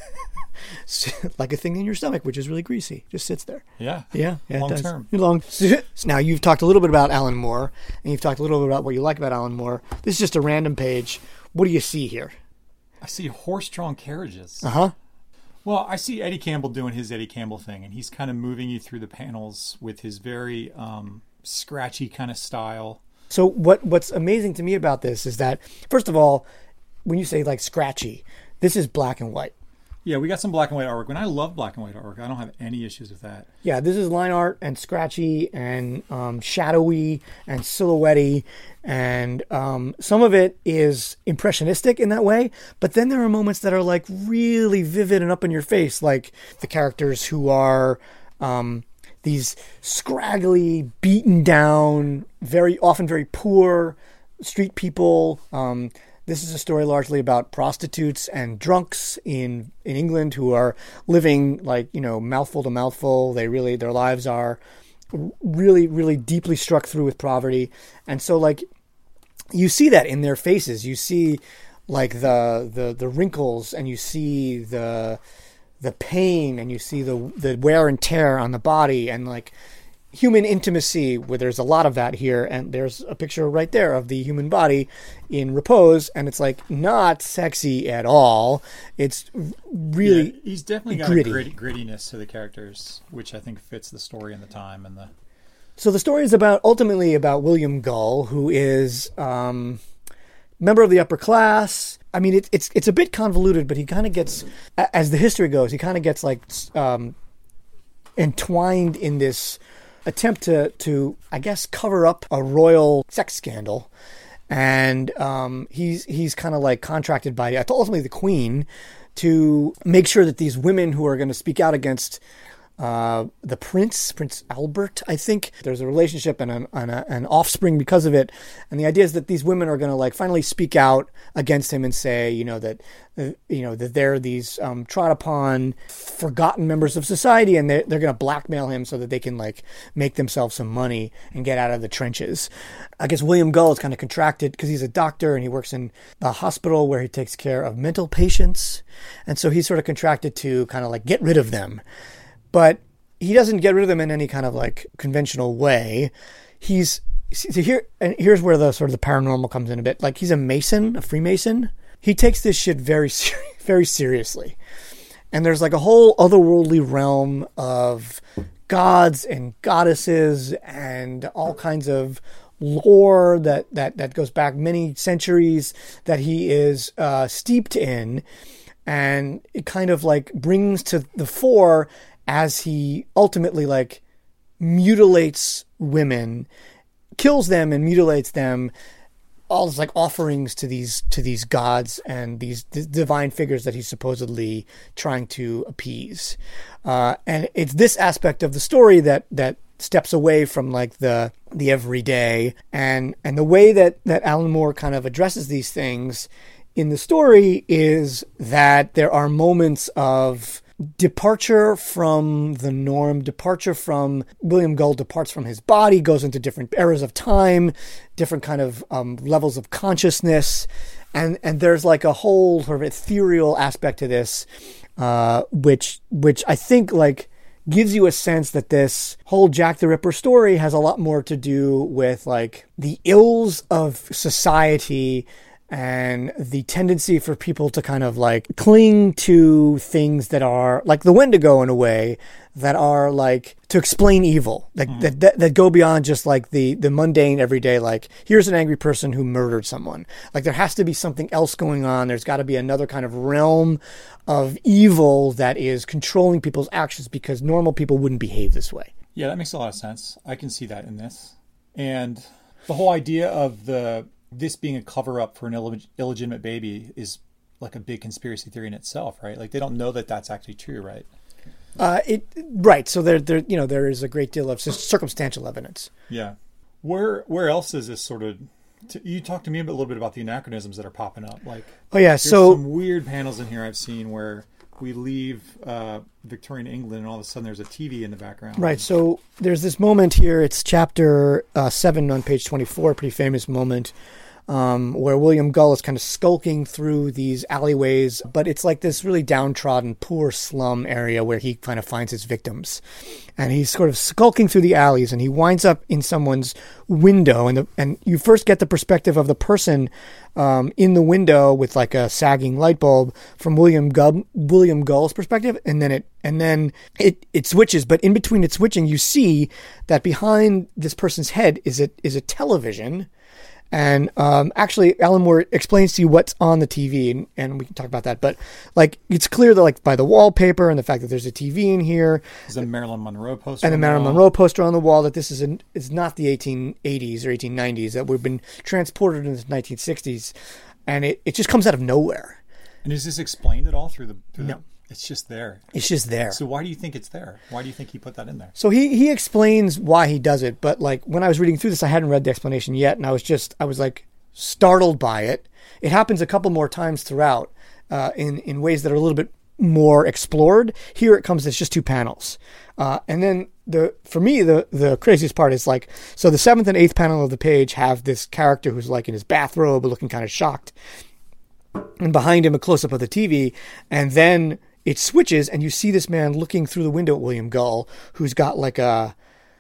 Like a thing in your stomach, which is really greasy, just sits there. Yeah. Long term. So now you've talked a little bit about Alan Moore, and you've talked a little bit about what you like about Alan Moore. This is just a random page. What do you see here? I see horse-drawn carriages. Uh-huh. Well, I see Eddie Campbell doing his Eddie Campbell thing, and he's kind of moving you through the panels with his very scratchy kind of style. So what's amazing to me about this is that, first of all, when you say like scratchy, this is black and white. Yeah, we got some black and white artwork. And I love black and white artwork. I don't have any issues with that. Yeah, this is line art and scratchy and shadowy and silhouette-y. And some of it is impressionistic in that way. But then there are moments that are like really vivid and up in your face. Like the characters who are these scraggly, beaten down, often very poor street people. This is a story largely about prostitutes and drunks in England who are living like, mouthful to mouthful. Their lives are really, really deeply struck through with poverty. And so like you see that in their faces. You see like the wrinkles, and you see the pain, and you see the wear and tear on the body. And like human intimacy, where there's a lot of that here, and there's a picture right there of the human body in repose, and it's like not sexy at all. It's really he's definitely got gritty. a grittiness to the characters, which I think fits the story and the time and the. So the story is ultimately about William Gull, who is member of the upper class. I mean, it's a bit convoluted, but he kind of gets, as the history goes, he kind of gets like entwined in this attempt to I guess cover up a royal sex scandal, and he's kind of like contracted by ultimately the Queen to make sure that these women who are going to speak out against the Prince Albert, I think there's a relationship and an offspring because of it. And the idea is that these women are going to like finally speak out against him and say, that they're these trod upon, forgotten members of society, and they're going to blackmail him so that they can like make themselves some money and get out of the trenches. I guess William Gull is kind of contracted because he's a doctor and he works in a hospital where he takes care of mental patients. And so he's sort of contracted to kind of like get rid of them. But he doesn't get rid of them in any kind of like conventional way. Here's where the sort of the paranormal comes in a bit. Like he's a Mason, a Freemason. He takes this shit very, very seriously. And there's like a whole otherworldly realm of gods and goddesses and all kinds of lore that goes back many centuries that he is steeped in. And it kind of like brings to the fore as he ultimately like mutilates women, kills them and mutilates them, all this like offerings to these gods and these divine figures that he's supposedly trying to appease. And it's this aspect of the story that steps away from like the everyday, and the way that Alan Moore kind of addresses these things in the story is that there are moments of departure from the norm, departure from William Gull departs from his body, goes into different eras of time, different kind of levels of consciousness. And there's like a whole sort of ethereal aspect to this, which I think like gives you a sense that this whole Jack the Ripper story has a lot more to do with like the ills of society and the tendency for people to kind of like cling to things that are like the Wendigo in a way, that are like to explain evil, that go beyond just like the mundane everyday, like here's an angry person who murdered someone. Like there has to be something else going on. There's got to be another kind of realm of evil that is controlling people's actions, because normal people wouldn't behave this way. Yeah, that makes a lot of sense. I can see that in this. And the whole idea of this being a cover-up for an illegitimate baby is like a big conspiracy theory in itself, right? Like they don't know that that's actually true, right? Right. So there is a great deal of circumstantial evidence. Yeah. Where else is this sort of? You talked to me a little bit about the anachronisms that are popping up. Like, oh yeah, so some weird panels in here I've seen where we leave Victorian England and all of a sudden there's a TV in the background. Right. So there's this moment here. It's chapter 7 on page 24, pretty famous moment, where William Gull is kind of skulking through these alleyways, but it's like this really downtrodden, poor slum area where he kind of finds his victims. And he's sort of skulking through the alleys, and he winds up in someone's window, and you first get the perspective of the person in the window with like a sagging light bulb from William Gull's perspective, and then it switches. But in between it switching, you see that behind this person's head is a television. And actually, Alan Moore explains to you what's on the TV, and we can talk about that. But like, it's clear that like by the wallpaper and the fact that there's a TV in here, there's a Marilyn Monroe poster, and a Marilyn Monroe poster on the wall, that this is not the 1880s or 1890s, that we've been transported into the 1960s, and it just comes out of nowhere. And is this explained at all through the? No. It's just there. It's just there. So why do you think it's there? Why do you think he put that in there? So he explains why he does it, but like when I was reading through this, I hadn't read the explanation yet, and I was like startled by it. It happens a couple more times throughout, in ways that are a little bit more explored. Here it comes as just 2 panels, and then for me the craziest part is like, so the 7th and 8th panel of the page have this character who's like in his bathrobe, looking kind of shocked, and behind him a close up of the TV, and then it switches, and you see this man looking through the window at William Gull, who's got like a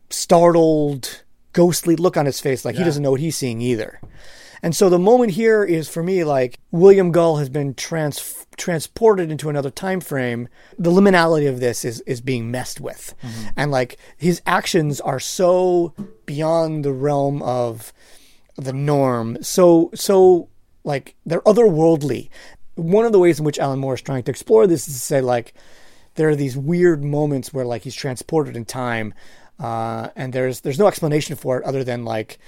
startled, ghostly look on his face, like he doesn't know what he's seeing either. And so the moment here is, for me, like William Gull has been transported into another time frame. The liminality of this is being messed with. And like his actions are so beyond the realm of the norm. So like they're otherworldly. One of the ways in which Alan Moore is trying to explore this is to say, like, there are these weird moments where like he's transported in time, and there's no explanation for it other than like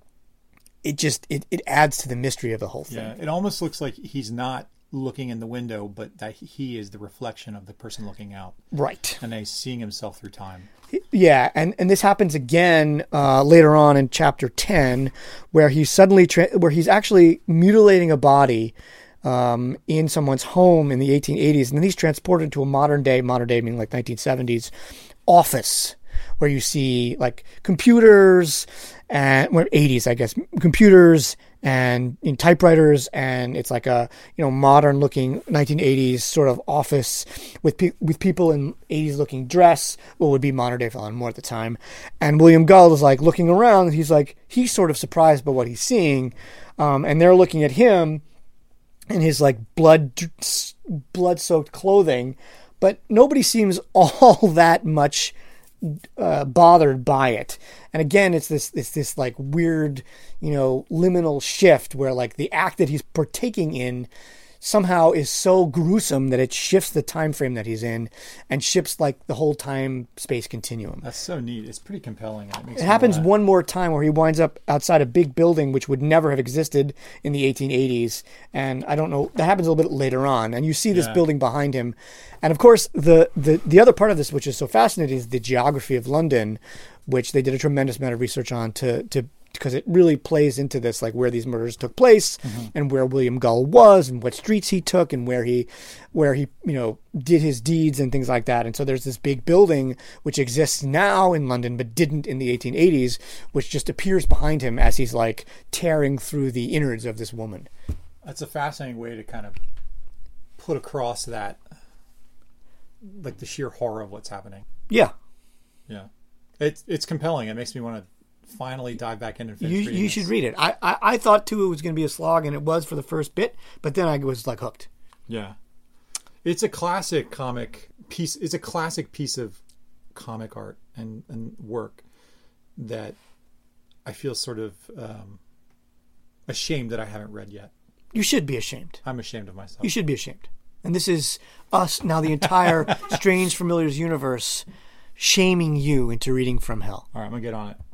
it adds to the mystery of the whole thing. Yeah, it almost looks like he's not looking in the window, but that he is the reflection of the person looking out. Right. And he's seeing himself through time. Yeah, and this happens again later on in chapter 10, where he's suddenly where he's actually mutilating a body in someone's home in the 1880s, and then he's transported to a modern day meaning like 1970s, office, where you see like computers and 80s, I guess, computers and typewriters, and it's like a modern looking 1980s sort of office with people in 80s looking dress, what would be modern day Alan Moore at the time. And William Gull is like looking around, and he's sort of surprised by what he's seeing, and they're looking at him in his like blood-soaked clothing, but nobody seems all that much bothered by it. And again, it's this like weird, liminal shift where like the act that he's partaking in somehow is so gruesome that it shifts the time frame that he's in and shifts like the whole time space continuum. That's so neat. It's pretty compelling. It happens one more time where he winds up outside a big building which would never have existed in the 1880s, and I don't know, that happens a little bit later on, and you see this building behind him. And of course the other part of this which is so fascinating is the geography of London, which they did a tremendous amount of research on because it really plays into this, like where these murders took place and where William Gull was and what streets he took and where he did his deeds and things like that. And so there's this big building which exists now in London but didn't in the 1880s, which just appears behind him as he's like tearing through the innards of this woman. That's a fascinating way to kind of put across that, like the sheer horror of what's happening. Yeah. It's compelling. It makes me want to finally dive back in and finish reading. You should read it. I thought too it was going to be a slog, and it was for the first bit, but then I was like hooked. Yeah, it's a classic comic piece. It's a classic piece of comic art and work that I feel sort of ashamed that I haven't read yet. You should be ashamed. I'm ashamed of myself. You should be ashamed. And this is us now, the entire Strange Familiars universe, shaming you into reading From Hell. All right, I'm gonna get on it.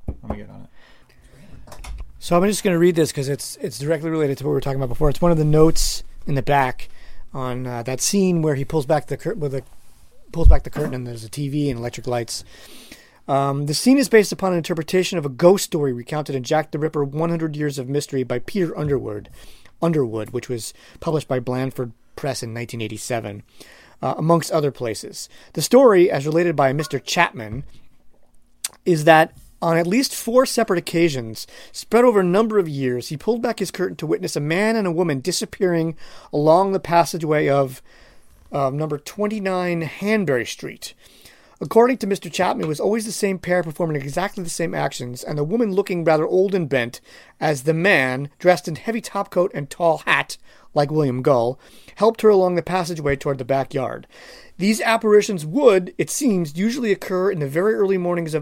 So I'm just going to read this because it's directly related to what we were talking about before. It's one of the notes in the back on that scene where he pulls back the curtain, and there's a TV and electric lights. The scene is based upon an interpretation of a ghost story recounted in Jack the Ripper: 100 Years of Mystery by Peter Underwood, which was published by Blandford Press in 1987, amongst other places. The story, as related by Mr. Chapman, is that on at least 4 separate occasions, spread over a number of years, he pulled back his curtain to witness a man and a woman disappearing along the passageway of number 29 Hanbury Street. According to Mr. Chapman, it was always the same pair performing exactly the same actions, and the woman looking rather old and bent, as the man, dressed in heavy topcoat and tall hat, like William Gull, helped her along the passageway toward the backyard. These apparitions would, it seems, usually occur in the very early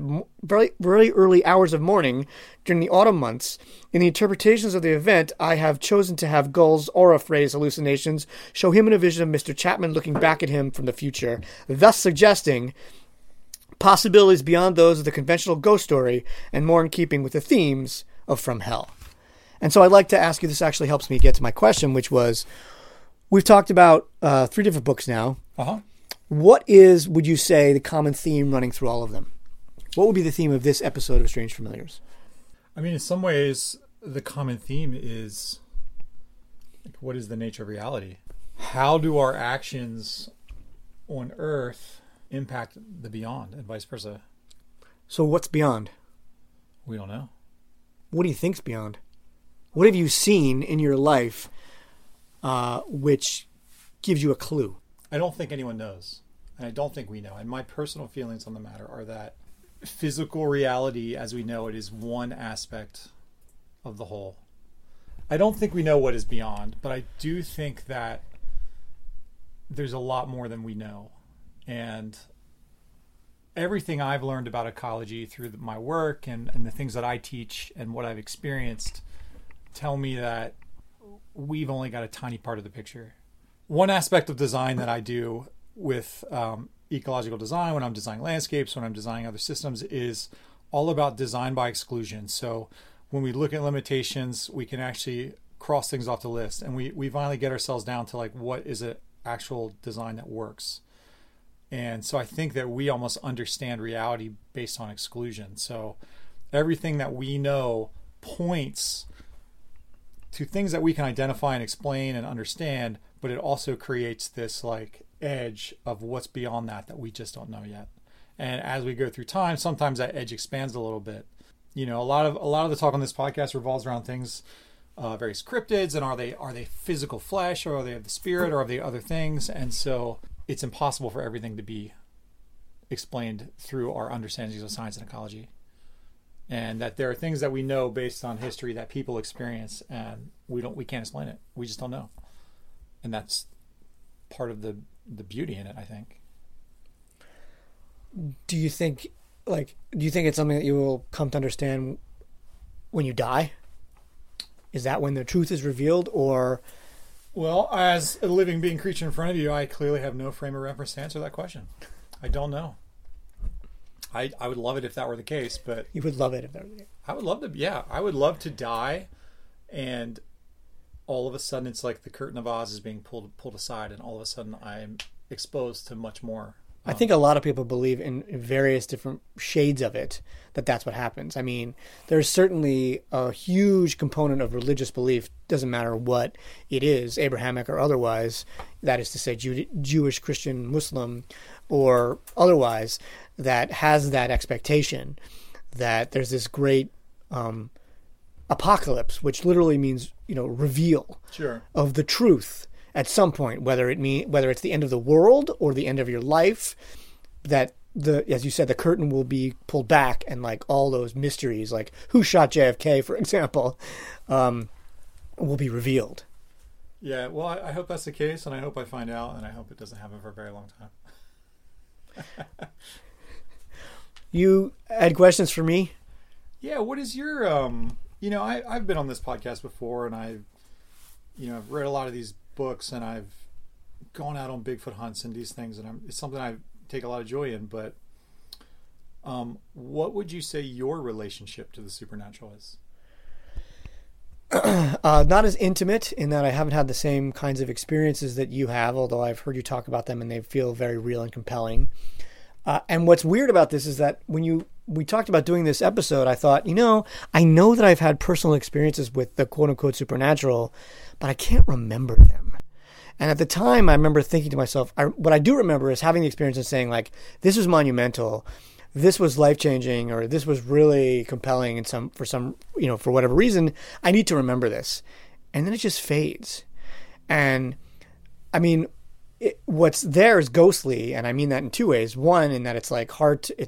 hours of morning during the autumn months. In the interpretations of the event, I have chosen to have Gull's aura phrase hallucinations show him in a vision of Mr. Chapman looking back at him from the future, thus suggesting possibilities beyond those of the conventional ghost story and more in keeping with the themes of From Hell. And so I'd like to ask you, this actually helps me get to my question, which was, we've talked about 3 different books now. What is, would you say, the common theme running through all of them? What would be the theme of this episode of Strange Familiars? I mean, in some ways, the common theme is, what is the nature of reality? How do our actions on Earth impact the beyond and vice versa? So what's beyond? We don't know. What do you think's beyond? What have you seen in your life which gives you a clue? I don't think anyone knows, and I don't think we know. And my personal feelings on the matter are that physical reality as we know it is one aspect of the whole. I don't think we know what is beyond, but I do think that there's a lot more than we know. And everything I've learned about ecology through my work and the things that I teach and what I've experienced tell me that we've only got a tiny part of the picture. One aspect of design that I do with ecological design, when I'm designing landscapes, when I'm designing other systems, is all about design by exclusion. So when we look at limitations, we can actually cross things off the list, and we finally get ourselves down to like, what is an actual design that works? And so I think that we almost understand reality based on exclusion. So everything that we know points to things that we can identify and explain and understand, but it also creates this like edge of what's beyond that we just don't know yet. And as we go through time, sometimes that edge expands a little bit. You know, a lot of the talk on this podcast revolves around things, various cryptids, and are they physical flesh, or are they of the spirit, or are they other things? And so it's impossible for everything to be explained through our understandings of science and ecology. And that there are things that we know based on history that people experience, and we can't explain it. We just don't know. And that's part of the beauty in it, I think. Do you think it's something that you will come to understand when you die? Is that when the truth is revealed, or? Well, as a living being creature in front of you, I clearly have no frame of reference to answer that question. I don't know. I would love it if that were the case, but you would love it if that were the case. I would love to. Yeah, I would love to die, and all of a sudden it's like the curtain of Oz is being pulled aside, and all of a sudden I'm exposed to much more. I think a lot of people believe in various different shades of it, that's what happens. I mean, there's certainly a huge component of religious belief, doesn't matter what it is, Abrahamic or otherwise, that is to say Jewish, Christian, Muslim, or otherwise, that has that expectation that there's this great apocalypse, which literally means, reveal of the truth at some point, whether it's the end of the world or the end of your life, that as you said, the curtain will be pulled back, and like all those mysteries, like who shot JFK, for example, will be revealed. Yeah, well, I hope that's the case, and I hope I find out, and I hope it doesn't happen for a very long time. You had questions for me? Yeah, what is your I've been on this podcast before, and I've read a lot of these books, and I've gone out on Bigfoot hunts and these things, and it's something I take a lot of joy in, but what would you say your relationship to the supernatural is? Not as intimate, in that I haven't had the same kinds of experiences that you have, although I've heard you talk about them and they feel very real and compelling. And what's weird about this is that when we talked about doing this episode, I thought, I know that I've had personal experiences with the quote-unquote supernatural, but I can't remember them. And at the time, I remember thinking to myself, what I do remember is having the experience and saying, like, this was monumental, this was life-changing, or this was really compelling, and for whatever reason, I need to remember this. And then it just fades. And, I mean, what's there is ghostly, and I mean that in two ways. One, in that it's like hard to,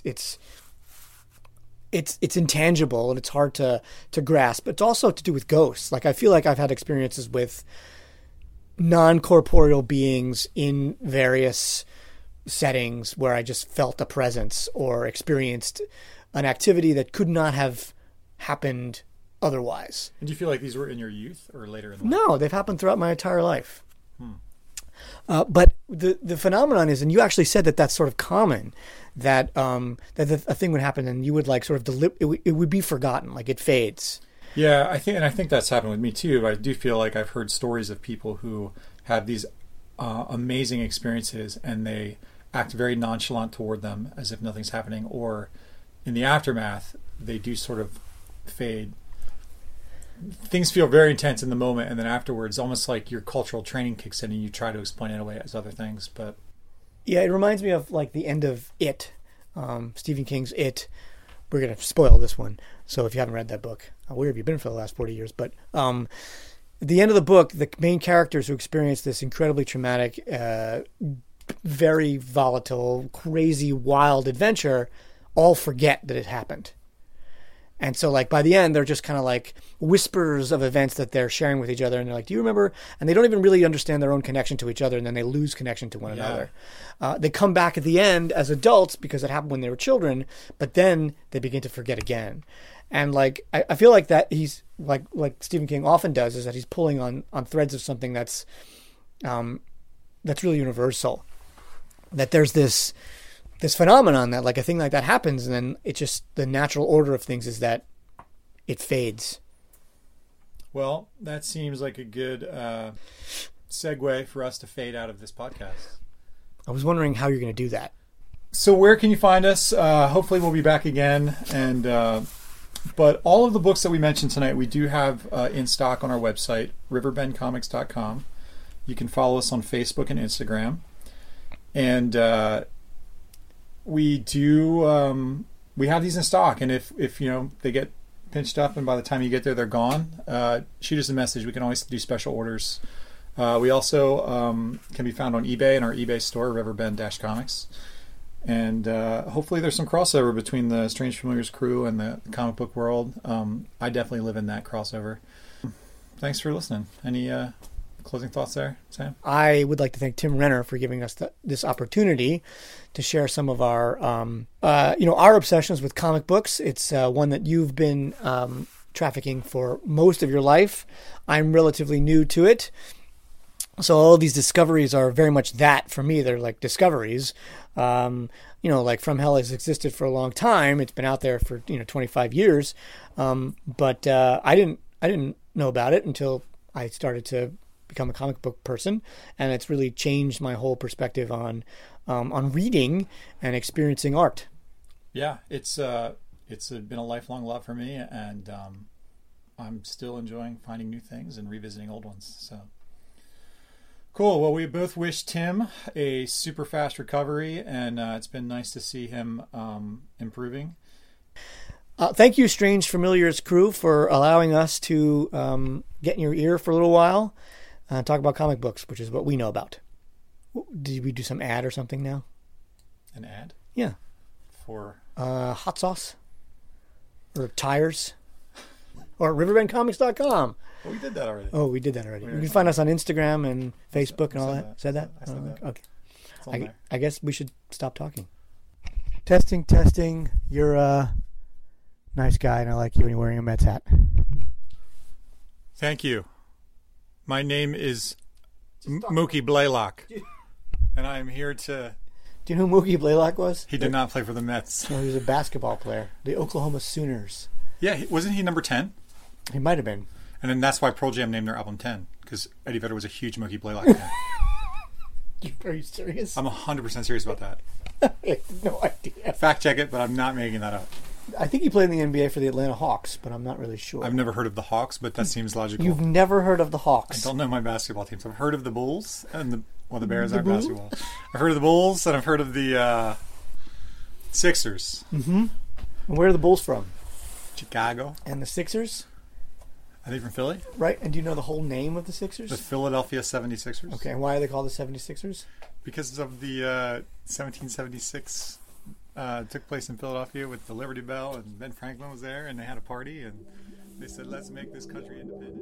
it's intangible and it's hard to grasp. But it's also to do with ghosts. Like, I feel like I've had experiences with non-corporeal beings in various settings where I just felt a presence or experienced an activity that could not have happened otherwise. And do you feel like these were in your youth or later in life? No, they've happened throughout my entire life. But the phenomenon is, and you actually said that that's sort of common, that a thing would happen and you would like sort of it would be forgotten, like it fades. Yeah, I think that's happened with me too. I do feel like I've heard stories of people who have these amazing experiences and they act very nonchalant toward them as if nothing's happening, or in the aftermath they do sort of fade. Things feel very intense in the moment, and then afterwards, almost like your cultural training kicks in and you try to explain it away as other things. But yeah, it reminds me of like the end of It, Stephen King's It. We're going to spoil this one, so if you haven't read that book, where have you been for the last 40 years? But at the end of the book, the main characters who experience this incredibly traumatic, very volatile, crazy, wild adventure all forget that it happened. And so, like, by the end, they're just kind of like whispers of events that they're sharing with each other. And they're like, do you remember? And they don't even really understand their own connection to each other. And then they lose connection to one another. They come back at the end as adults because it happened when they were children. But then they begin to forget again. And, like, I feel like that he's, like Stephen King often does, is that he's pulling on threads of something that's really universal. That there's this phenomenon that, like, a thing like that happens, and then it just, the natural order of things is that it fades. Well, that seems like a good segue for us to fade out of this podcast. I was wondering how you're going to do that. So where can you find us? Hopefully we'll be back again. And but all of the books that we mentioned tonight, we do have in stock on our website, riverbendcomics.com. You can follow us on Facebook and Instagram. And we do we have these in stock, and if they get pinched up and by the time you get there they're gone, shoot us a message. We can always do special orders. We also can be found on eBay in our eBay store, Riverbend-Comics, and hopefully there's some crossover between the Strange Familiars crew and the comic book world. I definitely live in that crossover. Thanks for listening. Any closing thoughts there, Sam? I would like to thank Tim Renner for giving us this opportunity to share some of our, our obsessions with comic books. It's one that you've been trafficking for most of your life. I'm relatively new to it. So all these discoveries are very much that for me. They're like discoveries. Like From Hell has existed for a long time. It's been out there for 25 years. But I didn't know about it until I started to become a comic book person, and it's really changed my whole perspective on reading and experiencing art. Yeah, it's been a lifelong love for me, and I'm still enjoying finding new things and revisiting old ones. So cool. Well, we both wish Tim a super fast recovery, and it's been nice to see him improving. Thank you, Strange Familiars crew, for allowing us to get in your ear for a little while. Talk about comic books, which is what we know about. Did we do some ad or something now? An ad? Yeah. For? Hot sauce? Or tires? Or riverbendcomics.com. Oh, we did that already. Oh, we did that already. You can find us on Instagram and Facebook and all that. Said that? I said that. Okay. I guess we should stop talking. Testing. You're a nice guy, and I like you when you're wearing a Mets hat. Thank you. My name is Mookie Blaylock, and I am here to... Do you know who Mookie Blaylock was? He did not play for the Mets. No, he was a basketball player. The Oklahoma Sooners. Yeah, wasn't he number 10? He might have been. And then that's why Pearl Jam named their album 10, because Eddie Vedder was a huge Mookie Blaylock fan. Are you serious? I'm 100% serious about that. I have no idea. Fact check it, but I'm not making that up. I think he played in the NBA for the Atlanta Hawks, but I'm not really sure. I've never heard of the Hawks, but that seems logical. You've never heard of the Hawks? I don't know my basketball teams. I've heard of the Bulls and the Bears aren't basketball. I've heard of the Bulls and I've heard of the Sixers. Mm-hmm. And where are the Bulls from? Chicago. And the Sixers? Are they from Philly? Right. And do you know the whole name of the Sixers? The Philadelphia 76ers. Okay. And why are they called the 76ers? Because of the 1776 took place in Philadelphia with the Liberty Bell, and Ben Franklin was there, and they had a party, and they said, let's make this country independent.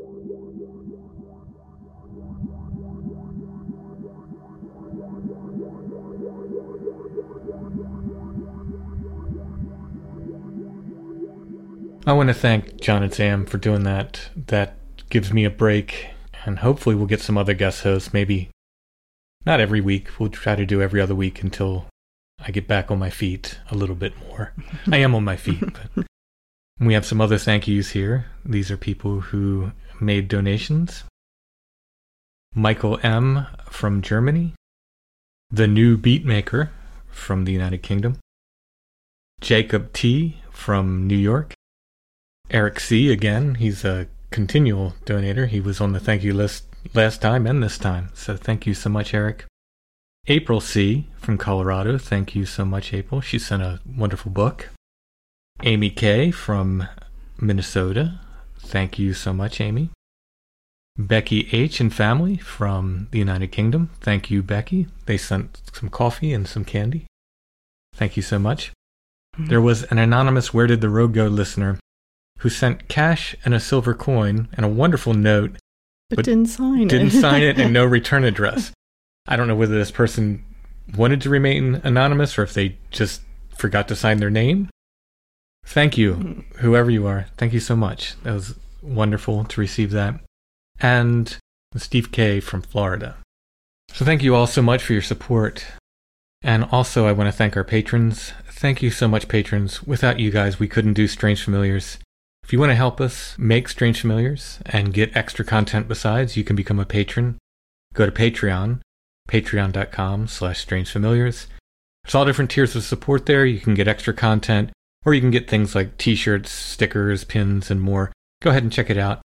I want to thank John and Sam for doing that. That gives me a break, and hopefully we'll get some other guest hosts, maybe not every week. We'll try to do every other week until I get back on my feet a little bit more. I am on my feet, but we have some other thank yous here. These are people who made donations. Michael M. from Germany. The New Beatmaker from the United Kingdom. Jacob T. from New York. Eric C. again. He's a continual donator. He was on the thank you list last time and this time. So thank you so much, Eric. April C. from Colorado. Thank you so much, April. She sent a wonderful book. Amy K. from Minnesota. Thank you so much, Amy. Becky H. and family from the United Kingdom. Thank you, Becky. They sent some coffee and some candy. Thank you so much. There was an anonymous Where Did the Road Go listener who sent cash and a silver coin and a wonderful note, but didn't sign it and no return address. I don't know whether this person wanted to remain anonymous or if they just forgot to sign their name. Thank you, whoever you are. Thank you so much. That was wonderful to receive that. And Steve K. from Florida. So thank you all so much for your support. And also I want to thank our patrons. Thank you so much, patrons. Without you guys, we couldn't do Strange Familiars. If you want to help us make Strange Familiars and get extra content besides, you can become a patron. Go to Patreon, patreon.com/strangefamiliars. There's all different tiers of support there. You can get extra content, or you can get things like t-shirts, stickers, pins, and more. Go ahead and check it out.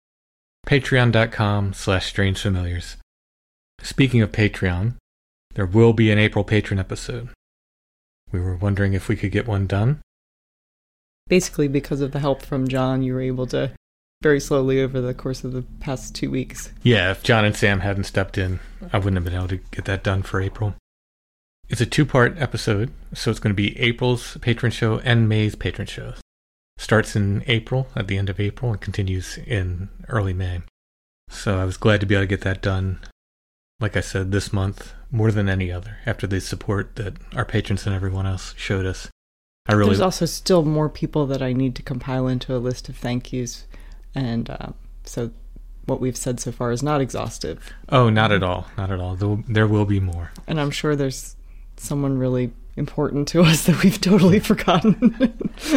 Patreon.com/strangefamiliars. Speaking of Patreon, there will be an April patron episode. We were wondering if we could get one done. Basically, because of the help from John, you were able to very slowly over the course of the past 2 weeks. Yeah, if John and Sam hadn't stepped in, I wouldn't have been able to get that done for April. It's a 2-part episode, so it's going to be April's patron show and May's patron show. Starts in April, at the end of April, and continues in early May. So I was glad to be able to get that done, like I said, this month, more than any other, after the support that our patrons and everyone else showed us. There's also still more people that I need to compile into a list of thank yous, and so what we've said so far is not exhaustive. Oh, not at all. Not at all. There will be more. And I'm sure there's someone really important to us that we've totally forgotten.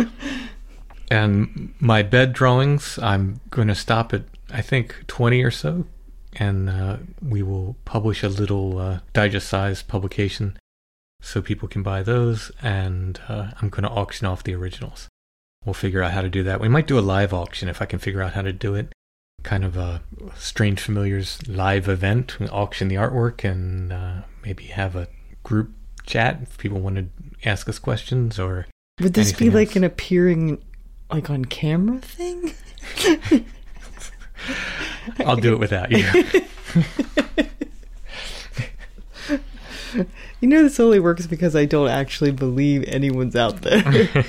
And my bed drawings, I'm going to stop at, I think, 20 or so, and we will publish a little digest-sized publication so people can buy those, and I'm going to auction off the originals. We'll figure out how to do that. We might do a live auction if I can figure out how to do it. Kind of a Strange Familiars live event. We auction the artwork and maybe have a group chat if people want to ask us questions or would this be else. Like an appearing like on camera thing? I'll do it without you. You know, this only works because I don't actually believe anyone's out there.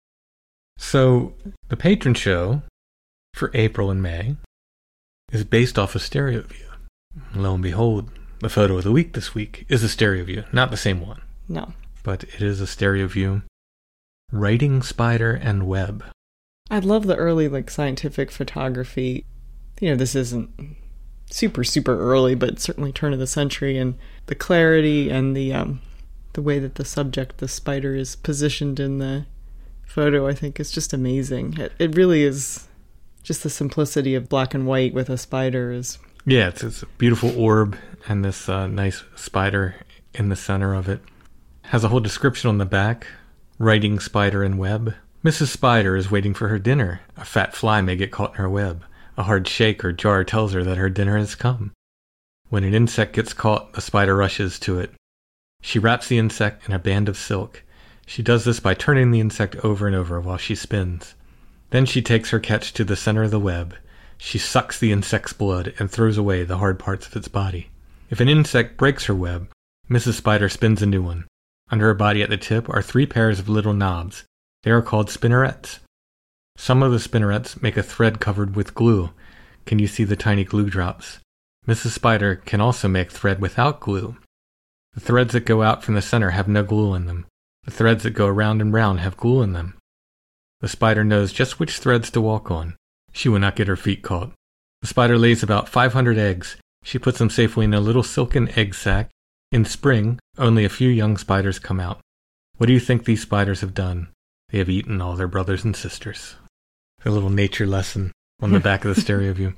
So, the patron show for April and May is based off a stereo view. Lo and behold, the photo of the week this week is a stereo view. Not the same one. No. But it is a stereo view. Writing Spider and Web. I love the early scientific photography. You know, this isn't super early, but certainly turn of the century, and the clarity and the way that the subject, the spider, is positioned in the photo, I think is just amazing. It really is just the simplicity of black and white with a spider is. Yeah, it's a beautiful orb and this nice spider in the center of it. Has a whole description on the back. Writing Spider and Web. Mrs. Spider is waiting for her dinner. A fat fly may get caught in her web. A hard shake or jar tells her that her dinner has come. When an insect gets caught, the spider rushes to it. She wraps the insect in a band of silk. She does this by turning the insect over and over while she spins. Then she takes her catch to the center of the web. She sucks the insect's blood and throws away the hard parts of its body. If an insect breaks her web, Mrs. Spider spins a new one. Under her body at the tip are 3 pairs of little knobs. They are called spinnerets. Some of the spinnerets make a thread covered with glue. Can you see the tiny glue drops? Mrs. Spider can also make thread without glue. The threads that go out from the center have no glue in them. The threads that go around and round have glue in them. The spider knows just which threads to walk on. She will not get her feet caught. The spider lays about 500 eggs. She puts them safely in a little silken egg sac. In spring, only a few young spiders come out. What do you think these spiders have done? They have eaten all their brothers and sisters. A little nature lesson on the back of the stereo view.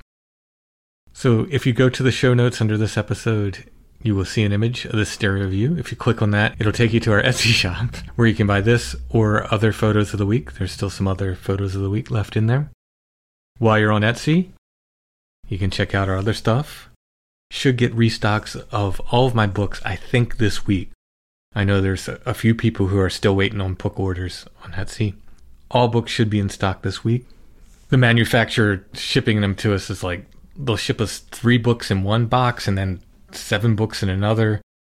So if you go to the show notes under this episode, you will see an image of this stereo view. If you click on that, it'll take you to our Etsy shop where you can buy this or other photos of the week. There's still some other photos of the week left in there. While you're on Etsy, you can check out our other stuff. Should get restocks of all of my books, I think, this week. I know there's a few people who are still waiting on book orders on Etsy. All books should be in stock this week. The manufacturer shipping them to us is they'll ship us 3 books in one box and then 7 books in another.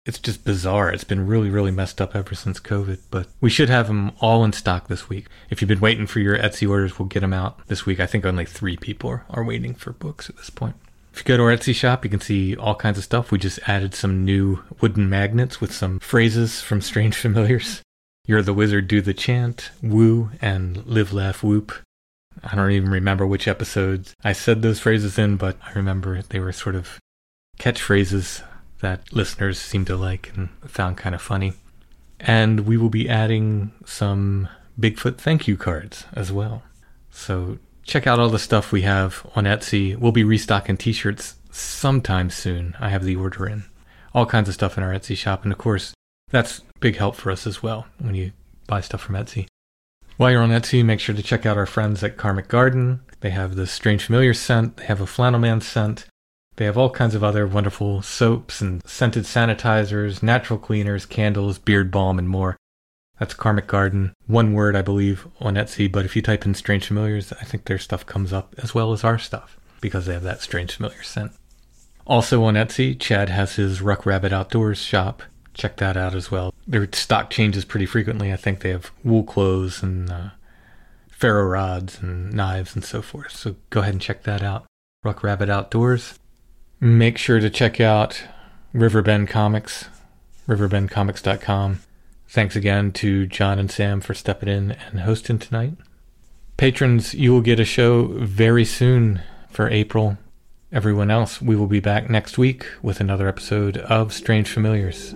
It's just bizarre. It's been really, really messed up ever since COVID, but we should have them all in stock this week. If you've been waiting for your Etsy orders, we'll get them out this week. I think only 3 people are waiting for books at this point. If you go to our Etsy shop, you can see all kinds of stuff. We just added some new wooden magnets with some phrases from Strange Familiars. You're the wizard, do the chant, woo, and live, laugh, whoop. I don't even remember which episodes I said those phrases in, but I remember they were sort of catchphrases that listeners seem to like and found kind of funny. And we will be adding some Bigfoot thank you cards as well. So check out all the stuff we have on Etsy. We'll be restocking t-shirts sometime soon. I have the order in. All kinds of stuff in our Etsy shop. And of course, that's big help for us as well when you buy stuff from Etsy. While you're on Etsy, make sure to check out our friends at Karmic Garden. They have the Strange Familiar scent. They have a Flannel Man scent. They have all kinds of other wonderful soaps and scented sanitizers, natural cleaners, candles, beard balm, and more. That's Karmic Garden. One word, I believe, on Etsy, but if you type in Strange Familiars, I think their stuff comes up as well as our stuff because they have that Strange Familiar scent. Also on Etsy, Chad has his Ruck Rabbit Outdoors shop. Check that out as well. Their stock changes pretty frequently. I think they have wool clothes and ferro rods and knives and so forth. So go ahead and check that out. Ruck Rabbit Outdoors. Make sure to check out Riverbend Comics, riverbendcomics.com. Thanks again to John and Sam for stepping in and hosting tonight. Patrons, you will get a show very soon for April. Everyone else, we will be back next week with another episode of Strange Familiars.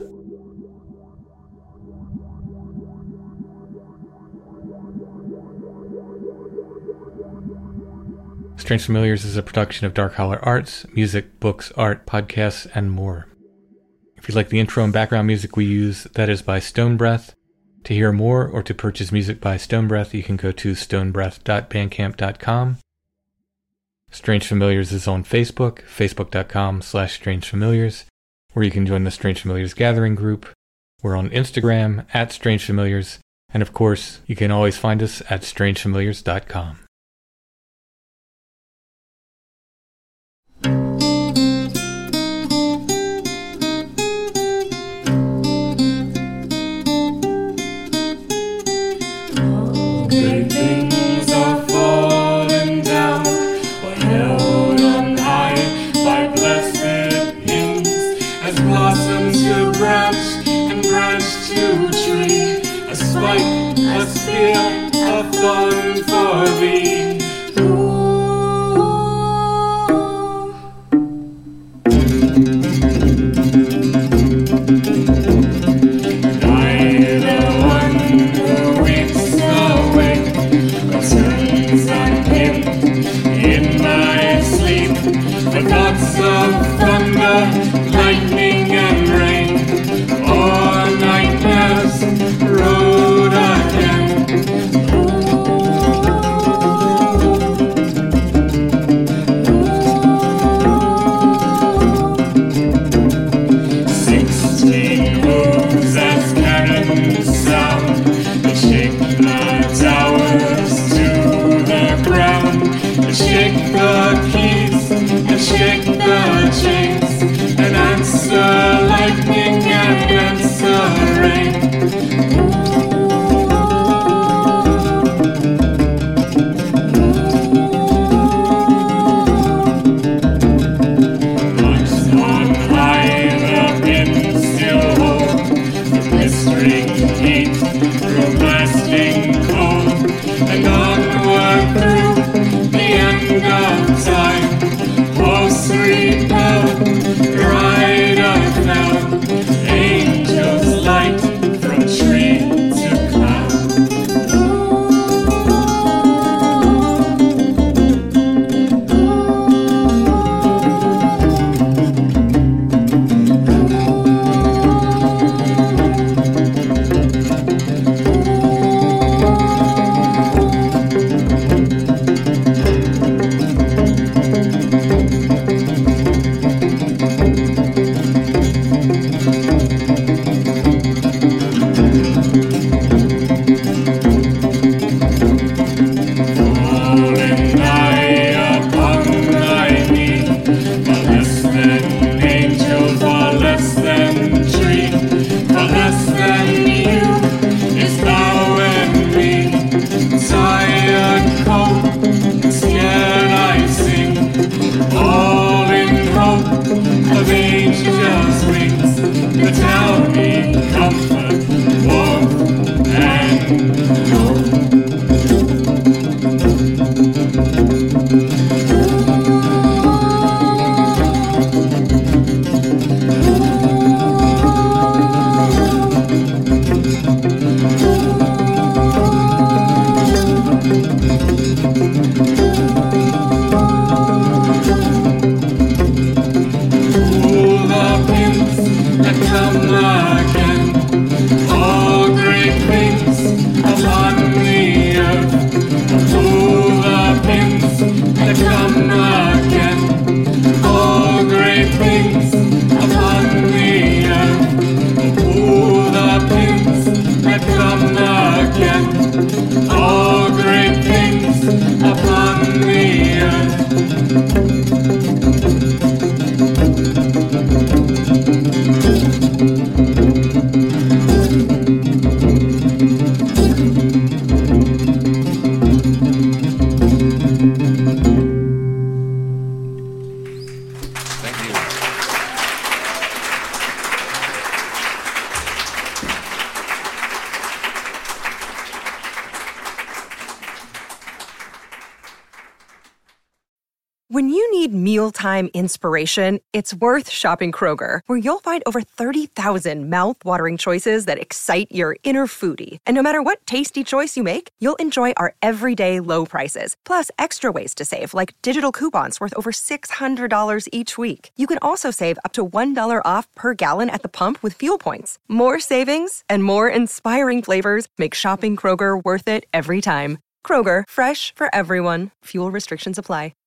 Strange Familiars is a production of Dark Holler Arts, music, books, art, podcasts, and more. If you like the intro and background music we use, that is by Stone Breath. To hear more or to purchase music by Stone Breath, you can go to stonebreath.bandcamp.com. Strange Familiars is on Facebook, facebook.com/strangefamiliars, where you can join the Strange Familiars Gathering group. We're on Instagram @strangefamiliars, and of course, you can always find us at strangefamiliars.com. of angels' wings that tell me comfort, warmth, and hope. When you need mealtime inspiration, it's worth shopping Kroger, where you'll find over 30,000 mouth-watering choices that excite your inner foodie. And no matter what tasty choice you make, you'll enjoy our everyday low prices, plus extra ways to save, like digital coupons worth over $600 each week. You can also save up to $1 off per gallon at the pump with fuel points. More savings and more inspiring flavors make shopping Kroger worth it every time. Kroger, fresh for everyone. Fuel restrictions apply.